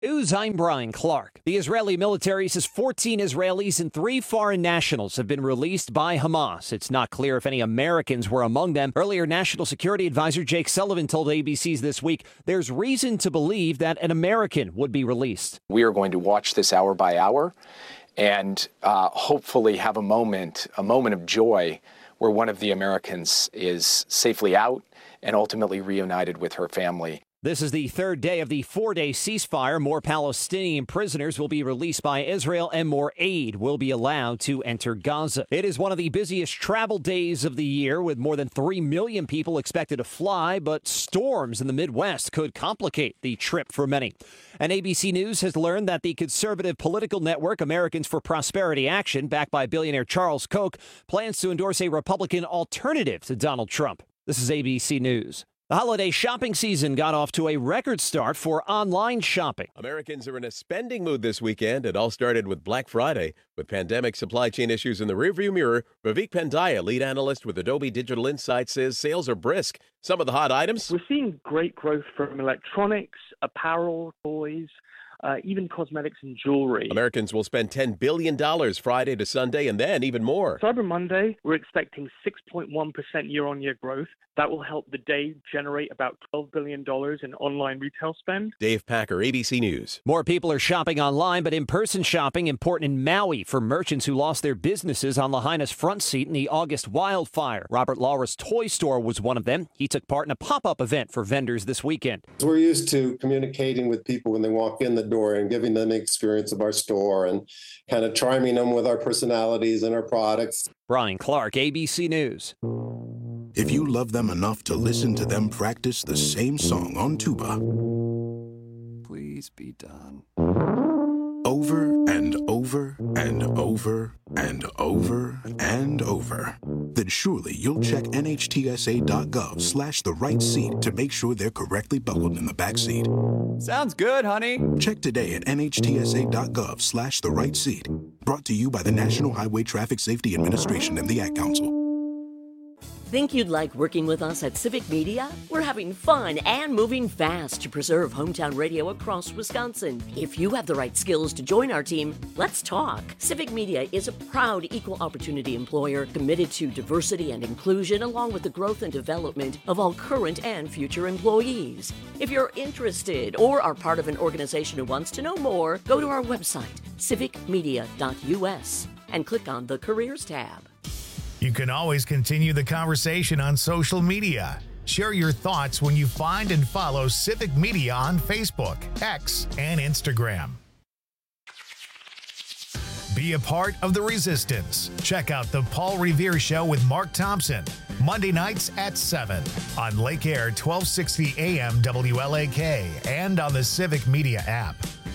I'm Brian Clark. The Israeli military says 14 Israelis and 3 foreign nationals have been released by Hamas. It's not clear if any Americans were among them. Earlier, National Security Advisor Jake Sullivan told ABC's This Week there's reason to believe that an American would be released. We are going to watch this hour by hour and hopefully have a moment of joy where one of the Americans is safely out and ultimately reunited with her family. This is the third day of the 4-day ceasefire. More Palestinian prisoners will be released by Israel and more aid will be allowed to enter Gaza. It is one of the busiest travel days of the year with more than 3 million people expected to fly, but storms in the Midwest could complicate the trip for many. And ABC News has learned that the conservative political network Americans for Prosperity Action, backed by billionaire Charles Koch, plans to endorse a Republican alternative to Donald Trump. This is ABC News. The holiday shopping season got off to a record start for online shopping. Americans are in a spending mood this weekend. It all started with Black Friday. With pandemic supply chain issues in the rearview mirror, Vivek Pandya, lead analyst with Adobe Digital Insights, says sales are brisk. Some of the hot items? We're seeing great growth from electronics, apparel, toys, even cosmetics and jewelry. Americans will spend $10 billion Friday to Sunday and then even more. Cyber Monday, we're expecting 6.1% year-on-year growth. That will help the day generate about $12 billion in online retail spend. Dave Packer, ABC News. More people are shopping online, but in-person shopping important in Maui for merchants who lost their businesses on Lahaina's front seat in the August wildfire. Robert Laura's Toy Store was one of them. He took part in a pop-up event for vendors this weekend. We're used to communicating with people when they walk in the door and giving them the experience of our store and kind of charming them with our personalities and our products. Brian Clark, ABC News. If you love them enough to listen to them practice the same song on tuba, please be done. Over and over and over and over and over, then surely you'll check NHTSA.gov/the right seat to make sure they're correctly buckled in the back seat. Sounds good, honey. Check today at NHTSA.gov/the right seat. Brought to you by the National Highway Traffic Safety Administration and the Ad Council. Think you'd like working with us at Civic Media? We're having fun and moving fast to preserve hometown radio across Wisconsin. If you have the right skills to join our team, let's talk. Civic Media is a proud equal opportunity employer committed to diversity and inclusion along with the growth and development of all current and future employees. If you're interested or are part of an organization who wants to know more, go to our website, civicmedia.us, and click on the Careers tab. You can always continue the conversation on social media. Share your thoughts when you find and follow Civic Media on Facebook, X, and Instagram. Be a part of the resistance. Check out The Paul Revere Show with Mark Thompson, Monday nights at 7 on Lake Air 1260 AM WLAK and on the Civic Media app.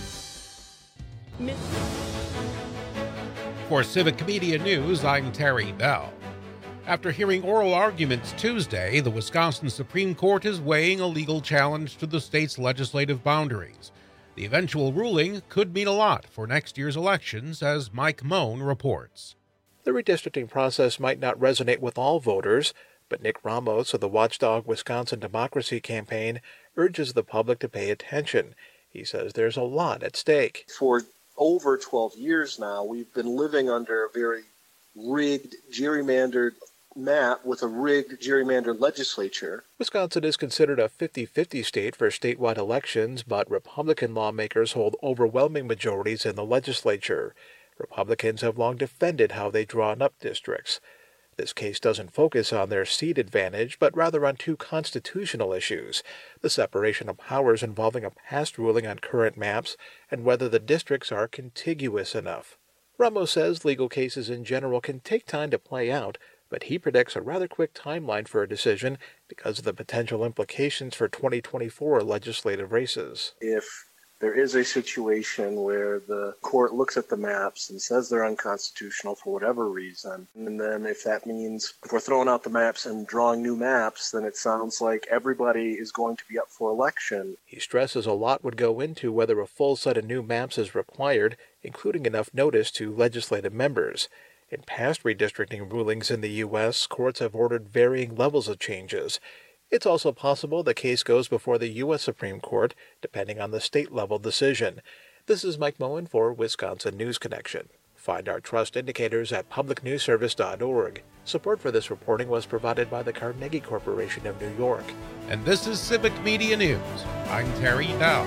For Civic Media News, I'm Terry Bell. After hearing oral arguments Tuesday, the Wisconsin Supreme Court is weighing a legal challenge to the state's legislative boundaries. The eventual ruling could mean a lot for next year's elections, as Mike Moan reports. The redistricting process might not resonate with all voters, but Nick Ramos of the Watchdog Wisconsin Democracy Campaign urges the public to pay attention. He says there's a lot at stake. For over 12 years now, we've been living under a very rigged, gerrymandered map with a rigged, gerrymandered legislature. Wisconsin is considered a 50-50 state for statewide elections, but Republican lawmakers hold overwhelming majorities in the legislature. Republicans have long defended how they drawn up districts. This case doesn't focus on their seat advantage, but rather on two constitutional issues: the separation of powers involving a past ruling on current maps and whether the districts are contiguous enough. Ramos says legal cases in general can take time to play out, but he predicts a rather quick timeline for a decision because of the potential implications for 2024 legislative races. If there is a situation where the court looks at the maps and says they're unconstitutional for whatever reason, and then if that means if we're throwing out the maps and drawing new maps, then it sounds like everybody is going to be up for election. He stresses a lot would go into whether a full set of new maps is required, including enough notice to legislative members. In past redistricting rulings in the U.S., courts have ordered varying levels of changes. It's also possible the case goes before the U.S. Supreme Court, depending on the state-level decision. This is Mike Moen for Wisconsin News Connection. Find our trust indicators at publicnewsservice.org. Support for this reporting was provided by the Carnegie Corporation of New York. And this is Civic Media News. I'm Terry Dow.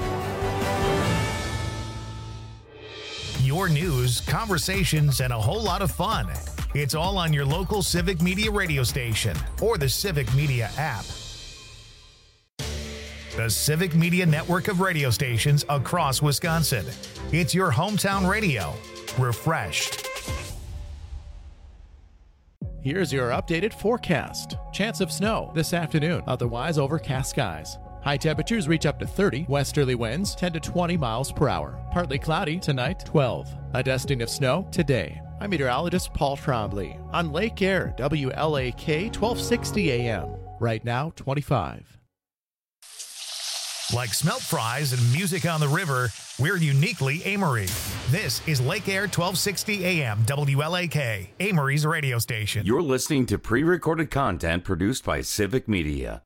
Your news, conversations, and a whole lot of fun. It's all on your local Civic Media radio station or the Civic Media app. The Civic Media network of radio stations across Wisconsin. It's your hometown radio. Refreshed. Here's your updated forecast. Chance of snow this afternoon, otherwise overcast skies. High temperatures reach up to 30, westerly winds 10 to 20 miles per hour. Partly cloudy tonight, 12. A dusting of snow today. I'm meteorologist Paul Trombley on Lake Air, WLAK 1260 AM. Right now, 25. Like smelt fries and music on the river, we're uniquely Amory. This is Lake Air 1260 AM, WLAK, Amory's radio station. You're listening to pre-recorded content produced by Civic Media.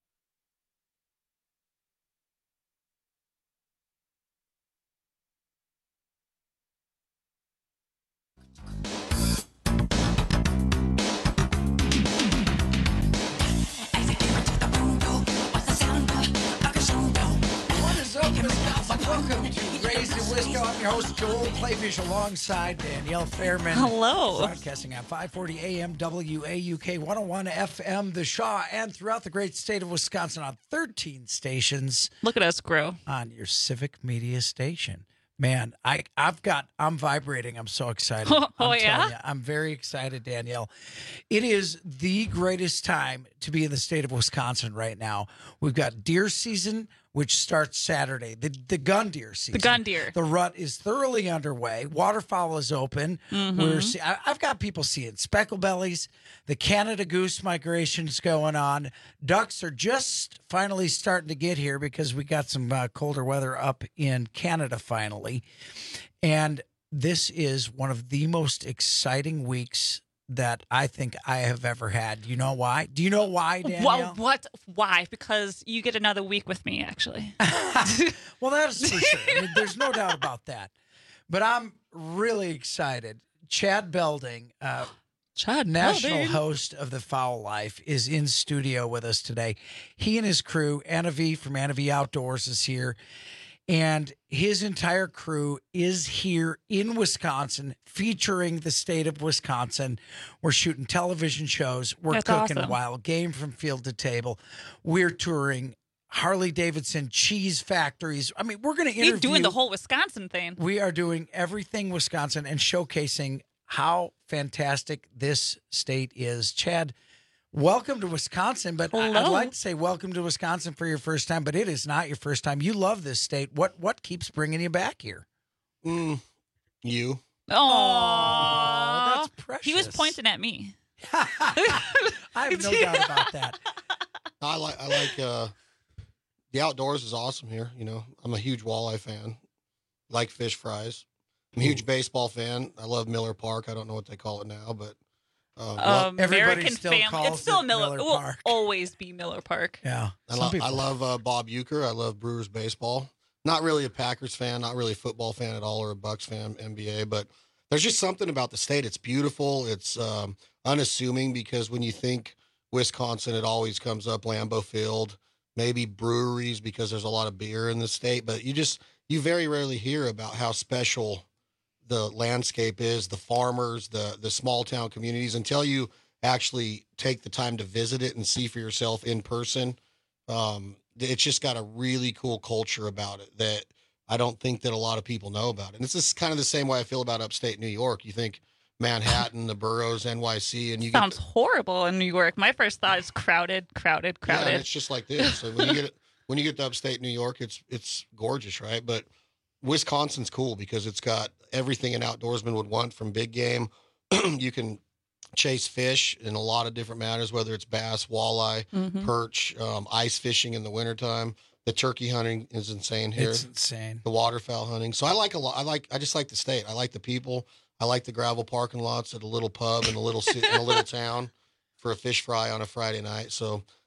Welcome to Raised in Wisco. I'm your host, Joel Clayfish, alongside Danielle Fairman. Hello. Broadcasting on 540 AM WAUK 101 FM, The Shaw, and throughout the great state of Wisconsin on 13 stations. Look at us grow. On your Civic Media station. Man, I'm vibrating. I'm so excited. I'm telling you, I'm very excited, Danielle. It is the greatest time to be in the state of Wisconsin right now. We've got deer season, which starts Saturday. The gun deer season. The gun deer. The rut is thoroughly underway. Waterfowl is open. I've got people seeing speckle bellies. The Canada goose migration is going on. Ducks are just finally starting to get here because we got some colder weather up in Canada finally. And this is one of the most exciting weeks that I think I have ever had. Do you know why? Do you know why, Danielle? Well, why? Because you get another week with me, actually. Well, that is for sure. I mean, there's no doubt about that. But I'm really excited. Chad Belding, national host of The Fowl Life, is in studio with us today. He and his crew, Anna V from Anna V Outdoors, is here. And his entire crew is here in Wisconsin, featuring the state of Wisconsin. We're shooting television shows. We're cooking wild game from field to table. We're touring Harley-Davidson cheese factories. I mean, we're going to interview. You're doing the whole Wisconsin thing. We are doing everything Wisconsin and showcasing how fantastic this state is. Chad, welcome to Wisconsin, but I'd like to say welcome to Wisconsin for your first time, but it is not your first time. You love this state. What keeps bringing you back here? You. Oh, that's precious. He was pointing at me. I have no doubt about that. I like the outdoors is awesome here. You know, I'm a huge walleye fan. Like fish fries. I'm a huge baseball fan. I love Miller Park. I don't know what they call it now, but American family. It's still Miller. It will Park. Always be Miller Park. Yeah. I love Bob Uecker. I love Brewers baseball. Not really a Packers fan, not really a football fan at all, or a Bucks fan, NBA, but there's just something about the state. It's beautiful. It's unassuming, because when you think Wisconsin, it always comes up Lambeau Field, maybe breweries, because there's a lot of beer in the state, but you very rarely hear about how special the landscape is, the farmers, the small town communities, until you actually take the time to visit it and see for yourself in person. It's just got a really cool culture about it that I don't think that a lot of people know about. And it's just kind of the same way I feel about upstate New York. You think Manhattan, the boroughs, NYC, and you sounds horrible in New York. My first thought is crowded. Yeah, and it's just like this. So when you get to upstate New York, it's gorgeous, right? But Wisconsin's cool because it's got everything an outdoorsman would want from big game. You can chase fish in a lot of different manners, whether it's bass, walleye, perch, ice fishing in the wintertime. The turkey hunting is insane here. It's insane. The waterfowl hunting. So I like a lot. I just like the state. I like the people. I like the gravel parking lots at a little pub in a little city, in a little town for a fish fry on a Friday night. So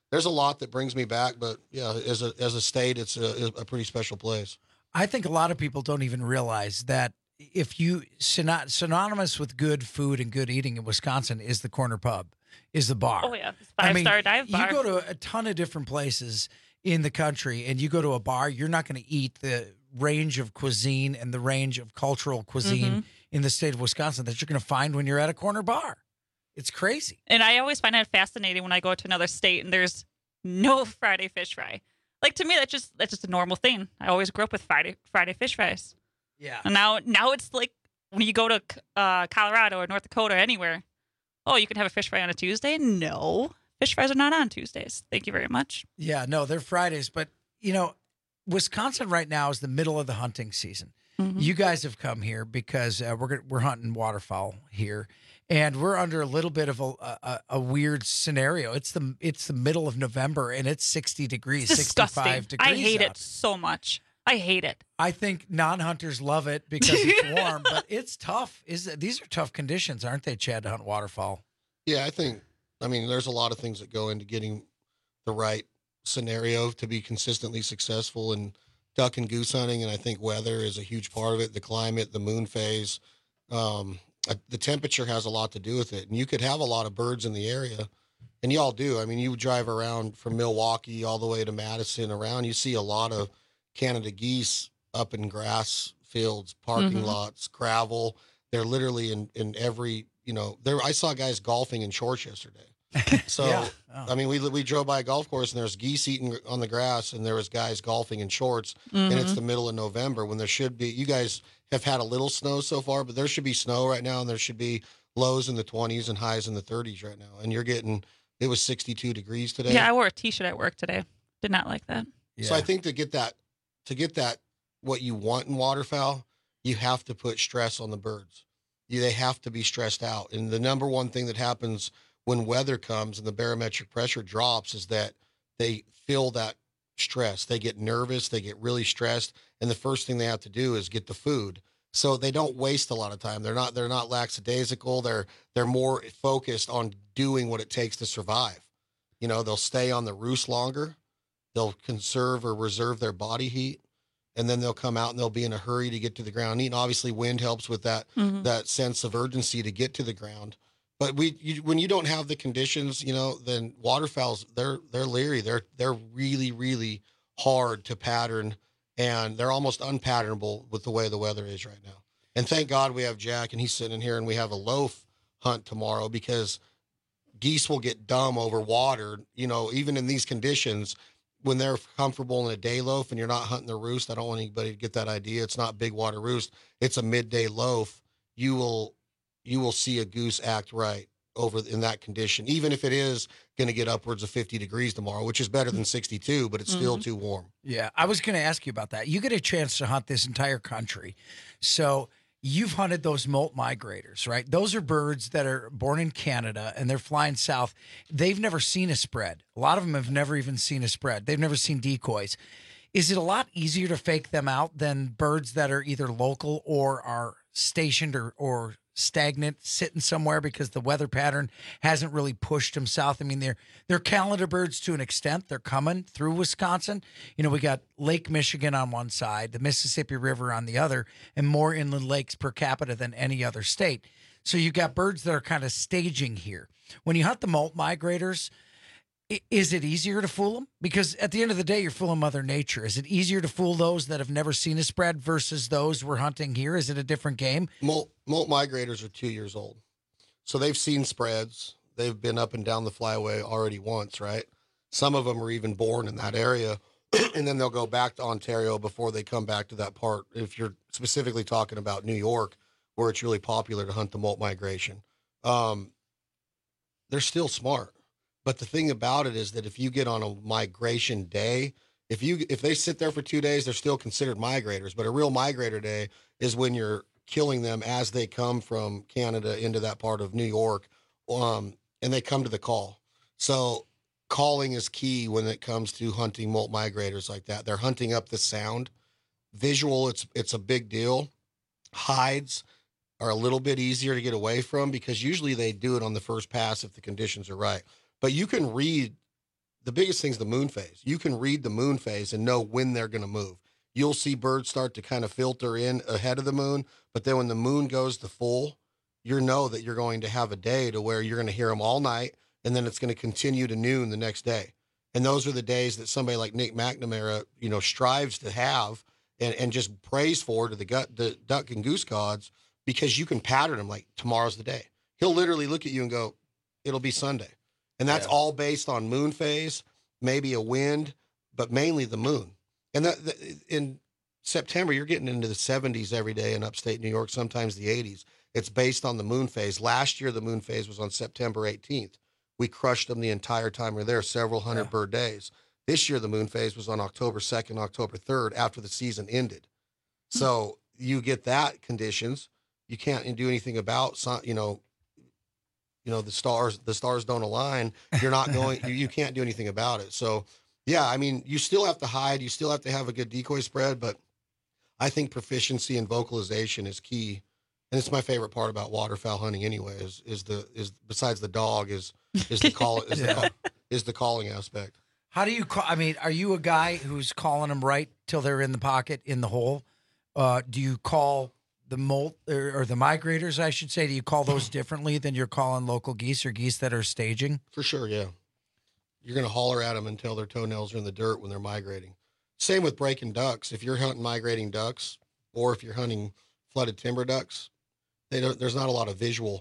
there's a lot that brings me back, but yeah, as a state, it's a pretty special place. I think a lot of people don't even realize that if you synonymous with good food and good eating in Wisconsin is the corner pub, is the bar. Oh yeah, 5-star dive bar. You go to a ton of different places in the country, and you go to a bar, you're not going to eat the range of cuisine and the range of cultural cuisine in the state of Wisconsin that you're going to find when you're at a corner bar. It's crazy. And I always find it fascinating when I go to another state and there's no Friday fish fry. Like, to me, that's just a normal thing. I always grew up with Friday fish fries. Yeah. And now it's like when you go to Colorado or North Dakota or anywhere, oh, you can have a fish fry on a Tuesday? No. Fish fries are not on Tuesdays. Thank you very much. Yeah, no, they're Fridays. But, Wisconsin right now is the middle of the hunting season. Mm-hmm. You guys have come here because we're hunting waterfowl here. And we're under a little bit of a weird scenario. It's the middle of November, and it's 60 degrees, it's 65 degrees. I hate it so much. I hate it. I think non-hunters love it because it's warm, but it's tough. These are tough conditions, aren't they, Chad, to hunt waterfowl? Yeah, there's a lot of things that go into getting the right scenario to be consistently successful in duck and goose hunting, and I think weather is a huge part of it, the climate, the moon phase. The temperature has a lot to do with it. And you could have a lot of birds in the area, and y'all do. I mean, you drive around from Milwaukee all the way to Madison around, you see a lot of Canada geese up in grass fields, parking lots, gravel. They're literally in every, I saw guys golfing in shorts yesterday. So, yeah. Oh. I mean, we drove by a golf course and there's geese eating on the grass and there was guys golfing in shorts and it's the middle of November when there should be, you guys have had a little snow so far, but there should be snow right now and there should be lows in the 20s and highs in the 30s right now. And it was 62 degrees today. Yeah, I wore a t-shirt at work today. Did not like that. Yeah. So I think to get that, what you want in waterfowl, you have to put stress on the birds. They have to be stressed out. And the number one thing that happens when weather comes and the barometric pressure drops is that they feel that stress. They get nervous, they get really stressed, and the first thing they have to do is get the food. So they don't waste a lot of time. They're not lackadaisical. They're more focused on doing what it takes to survive. They'll stay on the roost longer. They'll conserve or reserve their body heat, and then they'll come out and they'll be in a hurry to get to the ground and eat. And obviously wind helps with that that sense of urgency to get to the ground. But when you don't have the conditions, then waterfowls, they're leery. They're really, really hard to pattern, and they're almost unpatternable with the way the weather is right now. And thank God we have Jack, and he's sitting in here, and we have a loaf hunt tomorrow because geese will get dumb over water, even in these conditions. When they're comfortable in a day loaf and you're not hunting the roost, I don't want anybody to get that idea. It's not big water roost. It's a midday loaf. You will see a goose act right over in that condition, even if it is going to get upwards of 50 degrees tomorrow, which is better than 62, but it's still too warm. Yeah, I was going to ask you about that. You get a chance to hunt this entire country. So you've hunted those molt migrators, right? Those are birds that are born in Canada and they're flying south. They've never seen a spread. A lot of them have never even seen a spread. They've never seen decoys. Is it a lot easier to fake them out than birds that are either local or are stationed or stagnant, sitting somewhere because the weather pattern hasn't really pushed them south? I mean, they're calendar birds to an extent. They're coming through Wisconsin. We got Lake Michigan on one side, the Mississippi River on the other, and more inland lakes per capita than any other state. So you got birds that are kind of staging here. When you hunt the molt migrators, is it easier to fool them? Because at the end of the day, you're fooling Mother Nature. Is it easier to fool those that have never seen a spread versus those we're hunting here? Is it a different game? Molt migrators are 2 years old. So they've seen spreads. They've been up and down the flyway already once, right? Some of them are even born in that area. And then they'll go back to Ontario before they come back to that part. If you're specifically talking about New York, where it's really popular to hunt the molt migration. They're still smart. But the thing about it is that if you get on a migration day, if they sit there for 2 days, they're still considered migrators. But a real migrator day is when you're killing them as they come from Canada into that part of New York, and they come to the call. So calling is key when it comes to hunting molt migrators like that. They're hunting up the sound. Visual, it's a big deal. Hides are a little bit easier to get away from because usually they do it on the first pass if the conditions are right. But you can read the biggest thing is the moon phase. You can read the moon phase and know when they're going to move. You'll see birds start to kind of filter in ahead of the moon, but then when the moon goes to full, you know that you're going to have a day to where you're going to hear them all night, and then it's going to continue to noon the next day. And those are the days that somebody like Nick McNamara, strives to have and just prays for to the duck and goose gods, because you can pattern them like tomorrow's the day. He'll literally look at you and go, it'll be Sunday. And that's all based on moon phase, maybe a wind, but mainly the moon. And in September, you're getting into the 70s every day in upstate New York, sometimes the 80s. It's based on the moon phase. Last year, the moon phase was on September 18th. We crushed them the entire time we were there, several hundred bird days. This year, the moon phase was on October 2nd, October 3rd, after the season ended. So you get that conditions. You can't do anything about, the stars don't align. You're not going, you can't do anything about it. So, yeah, I mean, you still have to hide. You still have to have a good decoy spread, but I think proficiency and vocalization is key. And it's my favorite part about waterfowl hunting anyway, is besides the dog is the call, is the calling aspect. How do you call? I mean, are you a guy who's calling them right till they're in the pocket, in the hole? Do you call the molt or the migrators, I should say? Do you call those differently than you're calling local geese or geese that are staging? For sure, yeah. You're going to holler at them until their toenails are in the dirt when they're migrating. Same with breaking ducks. If you're hunting migrating ducks, or if you're hunting flooded timber ducks, there's not a lot of visual,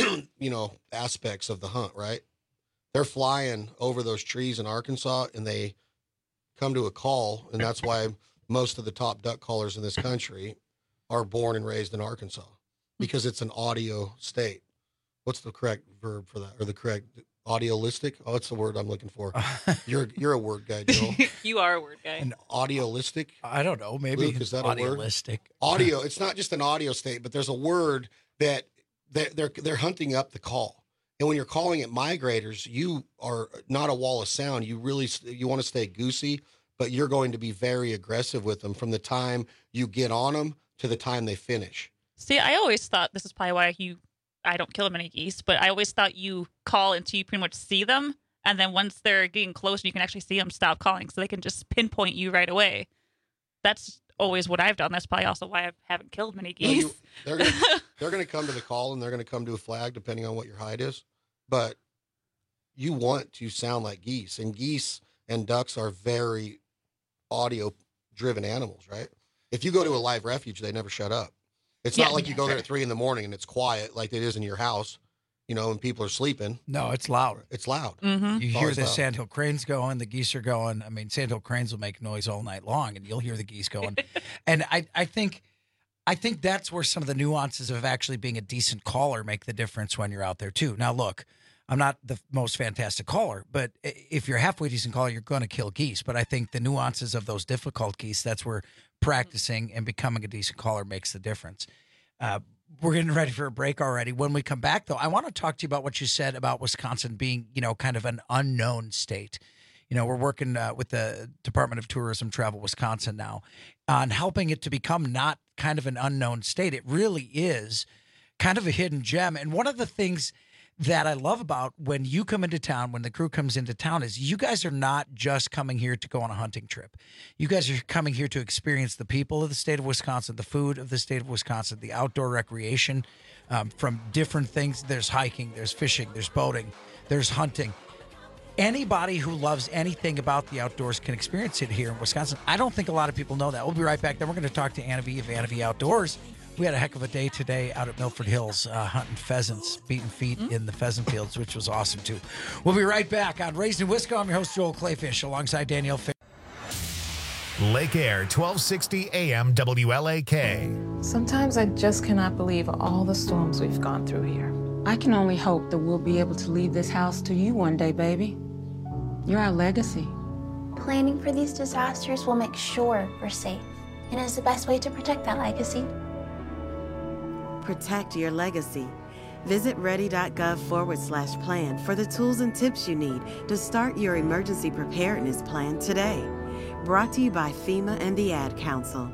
aspects of the hunt, right? They're flying over those trees in Arkansas, and they come to a call, and that's why most of the top duck callers in this country are born and raised in Arkansas, because it's an audio state. What's the correct verb for that, or the correct audiolistic? Oh, it's the word I'm looking for. You're a word guy, Joel. You are a word guy. An audiolistic? I don't know. Maybe. Luke, is that a word? Audiolistic. Audio. It's not just an audio state, but there's a word that they're hunting up the call. And when you're calling it migrators, you are not a wall of sound. You want to stay goosey, but you're going to be very aggressive with them from the time you get on them to the time they finish. See, I always thought, this is probably why I don't kill many geese, but I always thought you call until you pretty much see them, and then once they're getting close and you can actually see them, stop calling, so they can just pinpoint you right away. That's always what I've done. That's probably also why I haven't killed many geese. They're going to come to the call, and they're going to come to a flag, depending on what your height is. But you want to sound like geese, and geese and ducks are very audio-driven animals, right? If you go to a live refuge, they never shut up. It's not like you go there at 3 a.m. and it's quiet like it is in your house, and people are sleeping. No, it's loud. It's loud. Mm-hmm. You hear the sandhill cranes going, the geese are going. I mean, sandhill cranes will make noise all night long, and you'll hear the geese going. And I think that's where some of the nuances of actually being a decent caller make the difference when you're out there too. Now, look, I'm not the most fantastic caller, but if you're a halfway decent caller, you're going to kill geese. But I think the nuances of those difficult geese, that's where practicing and becoming a decent caller makes the difference. We're getting ready for a break already. When we come back, though, I want to talk to you about what you said about Wisconsin being, kind of an unknown state. We're working with the Department of Tourism Travel Wisconsin now on helping it to become not kind of an unknown state. It really is kind of a hidden gem. And one of the things that I love about when you come into town, when the crew comes into town, is you guys are not just coming here to go on a hunting trip. You guys are coming here to experience the people of the state of Wisconsin, the food of the state of Wisconsin, the outdoor recreation from different things. There's hiking, there's fishing, there's boating, there's hunting. Anybody who loves anything about the outdoors can experience it here in Wisconsin. I don't think a lot of people know that. We'll be right back. Then we're going to talk to Anna V of Anna V Outdoors. We had a heck of a day today out at Milford Hills hunting pheasants, beating feet in the pheasant fields, which was awesome, too. We'll be right back on Raised in Wisco. I'm your host, Joel Clayfish, alongside Danielle Fair. Lake Air, 1260 AM WLAK. Sometimes I just cannot believe all the storms we've gone through here. I can only hope that we'll be able to leave this house to you one day, baby. You're our legacy. Planning for these disasters will make sure we're safe, and is the best way to protect that legacy. Protect your legacy. Visit ready.gov/plan for the tools and tips you need to start your emergency preparedness plan today. Brought to you by FEMA and the Ad Council.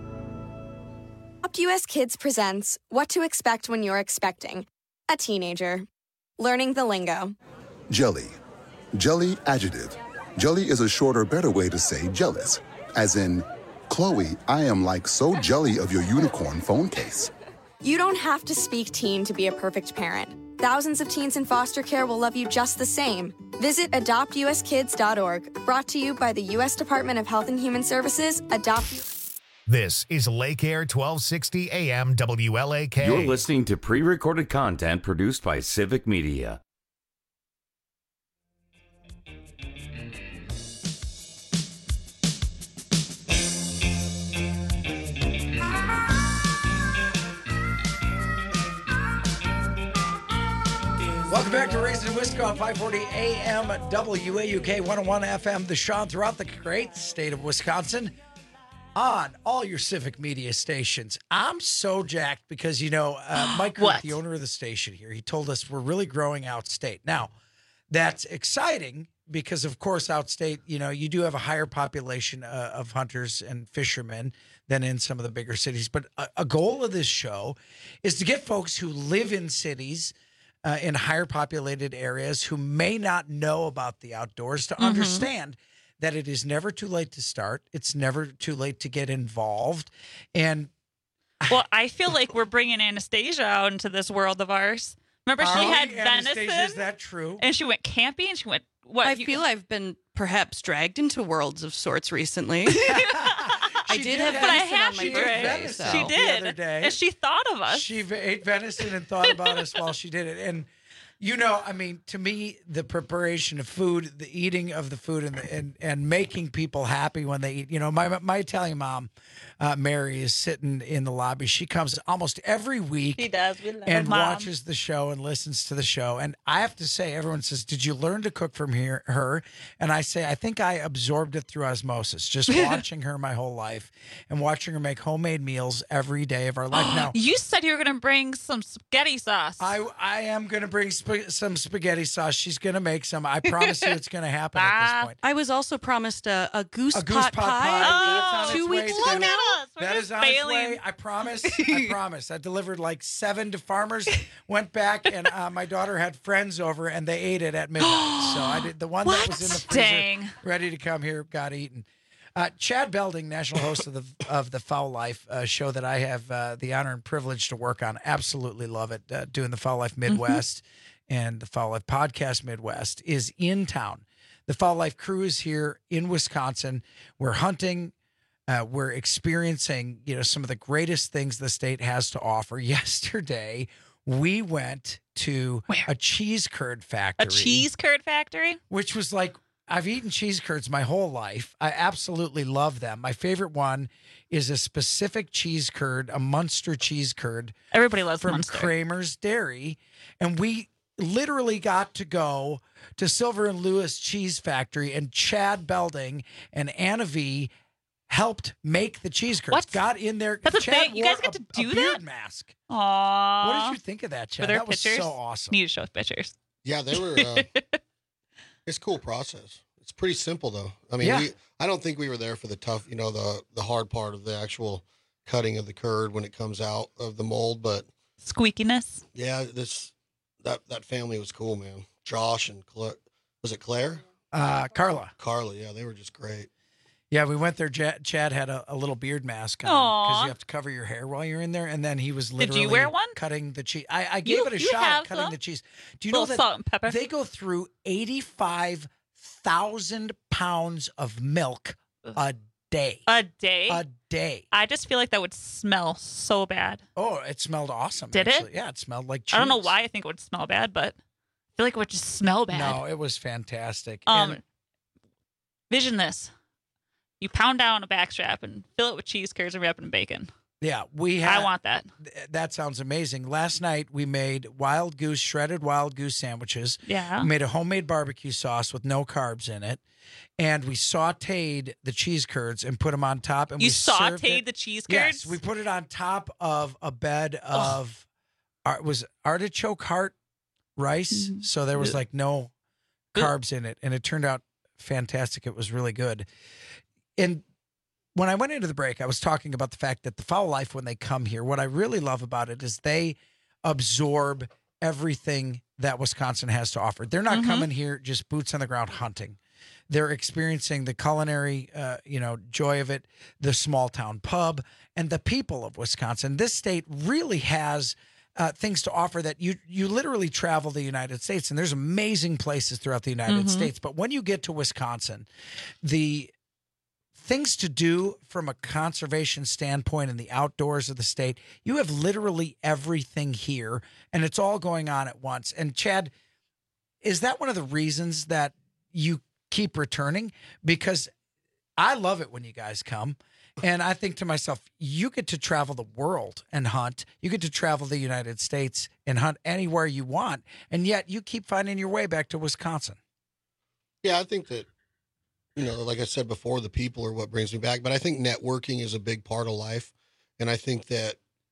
UpUS Kids presents What to Expect When You're Expecting a Teenager. Learning the lingo. Jelly. Jelly adjective. Jelly is a shorter, better way to say jealous. As in, Chloe, I am like so jelly of your unicorn phone case. You don't have to speak teen to be a perfect parent. Thousands of teens in foster care will love you just the same. Visit adoptuskids.org. Brought to you by the U.S. Department of Health and Human Services. This is Lake Air 1260 AM WLAK. You're listening to pre-recorded content produced by Civic Media. Welcome back to Raised in Wisconsin on 540 AM WAUK 101 FM, The Shawn, throughout the great state of Wisconsin on all your Civic Media stations. I'm so jacked because, Mike Kirk, the owner of the station here, he told us we're really growing outstate. Now, that's exciting because, of course, outstate, you do have a higher population of hunters and fishermen than in some of the bigger cities. But a goal of this show is to get folks who live in cities in higher populated areas who may not know about the outdoors to understand that it is never too late to start. It's never too late to get involved. And I feel like we're bringing Anastasia out into this world of ours. Remember, she had venison. Is that true? And she went camping and she went, I feel I've been perhaps dragged into worlds of sorts recently. I did have venison on my birthday. She did. The other day. And she thought of us. She ate venison and thought about us while she did it. And, to me, the preparation of food, the eating of the food and making people happy when they eat. My Italian mom, Mary, is sitting in the lobby. She comes almost every week. She does. We love and Mom. watches the show and listens to the show. And I have to say, everyone says, "Did you learn to cook from her?" And I say, I think I absorbed it through osmosis, just watching her my whole life and watching her make homemade meals every day of our life. Now, you said you were going to bring some spaghetti sauce. I am going to bring some spaghetti sauce. She's going to make some. I promise you it's going to happen at this point. I was also promised a goose pot pie. pie 2 weeks Look ago. at us. We're That just is on its failing. way. I promise. I promise. I delivered like 7 to farmers, went back, and my daughter had friends over, and they ate it at midnight. So I did the one that was in the freezer, Dang. ready to come here, got eaten. Chad Belding, national host of the Foul Life show that I have the honor and privilege to work on. Absolutely love it. Doing the Foul Life Midwest and the Foul Life Podcast Midwest is in town. The Foul Life crew is here in Wisconsin. We're hunting. We're experiencing, some of the greatest things the state has to offer. Yesterday, we went to a cheese curd factory. A cheese curd factory? Which was like, I've eaten cheese curds my whole life. I absolutely love them. My favorite one is a specific cheese curd, a Munster cheese curd. Everybody loves from Munster. Kramer's Dairy. And we literally got to go to Silver and Lewis Cheese Factory, and Chad Belding and Anna V helped make the cheese curds. What? Got in there. That's a Chad thing? You guys wore get to do a beard that? mask. Aww. What did you think of that, Chad? Were there That was pictures? so awesome. Need to show us pictures. Yeah, they were. It's a cool process. It's pretty simple though. I mean, Yeah. I don't think we were there for the tough, the hard part of the actual cutting of the curd when it comes out of the mold. But Squeakiness. yeah, that family was cool, man. Josh and was it Claire? Carla. Carla, yeah, they were just great. Yeah, we went there. Chad had a little beard mask on because you have to cover your hair while you're in there. And then he was Did literally you wear one? cutting the cheese. I gave it a shot have at cutting some? the cheese. Do you know Little that salt and pepper. they go through 85,000 pounds of milk a day? A day? A day. I just feel like that would smell so bad. Oh, it smelled awesome. Did actually. it? Yeah, it smelled like cheese. I don't know why I think it would smell bad, but I feel like it would just smell bad. No, it was fantastic. And Vision this. You pound down a backstrap and fill it with cheese curds and wrap it in bacon. yeah, we had. I want that. That sounds amazing. Last night we made shredded wild goose sandwiches. Yeah. We made a homemade barbecue sauce with no carbs in it, and we sautéed the cheese curds and put them on top. And You we served sautéed it. the cheese Yes, curds? we put it on top of a bed of was artichoke heart rice. So there was like no carbs in it, and it turned out fantastic. It was really good. And when I went into the break, I was talking about the fact that the Foul Life, when they come here, what I really love about it is they absorb everything that Wisconsin has to offer. They're not coming here just boots on the ground hunting. They're experiencing the culinary, joy of it, the small town pub, and the people of Wisconsin. This state really has things to offer that you literally travel the United States, and there's amazing places throughout the United States. But when you get to Wisconsin, the things to do from a conservation standpoint in the outdoors of the state, you have literally everything here, and it's all going on at once. And Chad, is that one of the reasons that you keep returning? Because I love it when you guys come. And I think to myself, you get to travel the world and hunt. You get to travel the United States and hunt anywhere you want. And yet you keep finding your way back to Wisconsin. Yeah, I think that, like I said before, the people are what brings me back. But I think networking is a big part of life. And I think that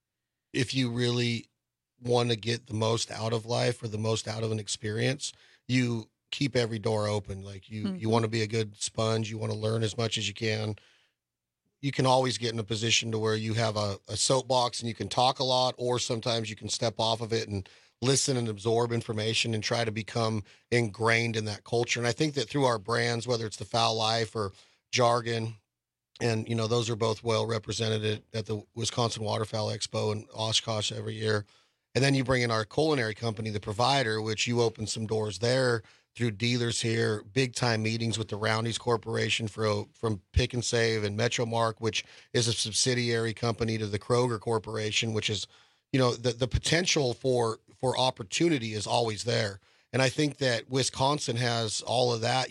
if you really want to get the most out of life or the most out of an experience, you keep every door open. Like you want to be a good sponge. You want to learn as much as you can. You can always get in a position to where you have a soapbox and you can talk a lot, or sometimes you can step off of it and listen and absorb information and try to become ingrained in that culture. And I think that through our brands, whether it's the Fowl Life or Jargon, and, those are both well represented at the Wisconsin Waterfowl Expo in Oshkosh every year. And then you bring in our culinary company, The Provider, which you open some doors there through dealers here, big time meetings with the Roundy's Corporation from Pick and Save and Metromark, which is a subsidiary company to the Kroger Corporation, which is, the potential for opportunity is always there. And I think that Wisconsin has all of that,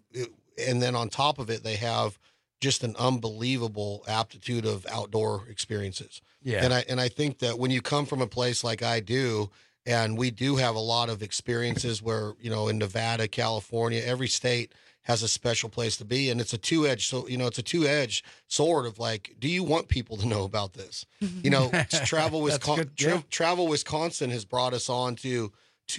and then on top of it, they have just an unbelievable aptitude of outdoor experiences. Yeah. And I think that when you come from a place like I do, and we do have a lot of experiences where, in Nevada, California, every state has a special place to be. And it's a two-edged sword of like, do you want people to know about this? Travel Wisconsin has brought us on to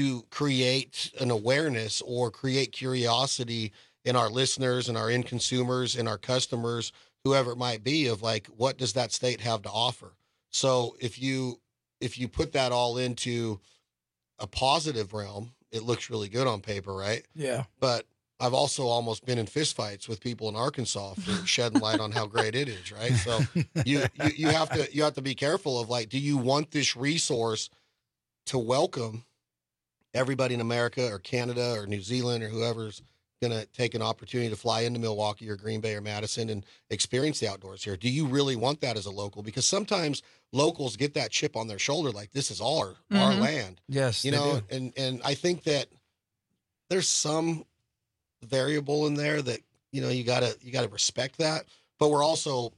create an awareness or create curiosity in our listeners and our end consumers and our customers, whoever it might be, of like, what does that state have to offer? So if you put that all into a positive realm, it looks really good on paper, right? Yeah. But I've also almost been in fistfights with people in Arkansas for shedding light on how great it is, right? So you have to be careful of like, do you want this resource to welcome everybody in America or Canada or New Zealand or whoever's going to take an opportunity to fly into Milwaukee or Green Bay or Madison and experience the outdoors here? Do you really want that as a local? Because sometimes locals get that chip on their shoulder, like this is our land. Yes, and I think that there's some variable in there that, you gotta respect that, but we're also,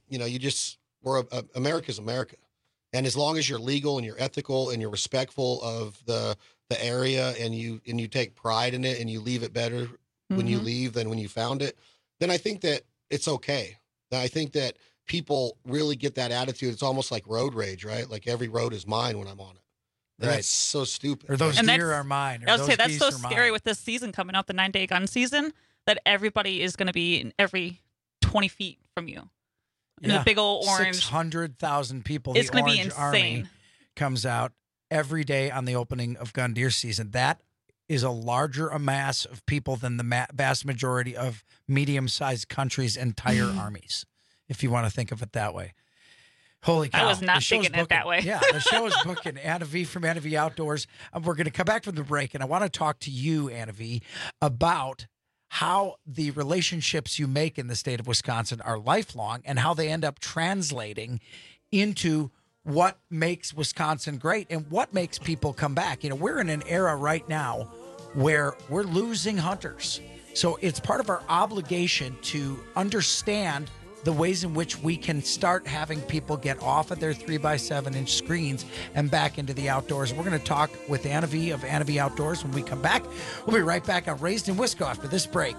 America's America. And as long as you're legal and you're ethical and you're respectful of the area and you take pride in it and you leave it better when you leave than when you found it, then I think that it's okay. I think that people really get that attitude. It's almost like road rage, right? Like every road is mine when I'm on it. And Right. That's so stupid. Or those deer are mine. Or I would those say that's geese so are mine. scary with this season coming up, the 9-day gun season, that everybody is going to be in every 20 feet from you in a big old orange. 600,000 people. It's going to be insane. Comes out every day on the opening of gun deer season. That is a larger mass of people than the vast majority of medium-sized countries' entire armies, if you want to think of it that way. Holy cow. I was not The show's thinking it that way. Yeah, the show is booking. Anna V from Anna V Outdoors. We're going to come back from the break, and I want to talk to you, Anna V, about how the relationships you make in the state of Wisconsin are lifelong and how they end up translating into what makes Wisconsin great and what makes people come back. We're in an era right now where we're losing hunters. So it's part of our obligation to understand the ways in which we can start having people get off of their 3x7-inch screens and back into the outdoors. We're going to talk with Anna V of Anna V Outdoors when we come back. We'll be right back on Raised in Wisco after this break.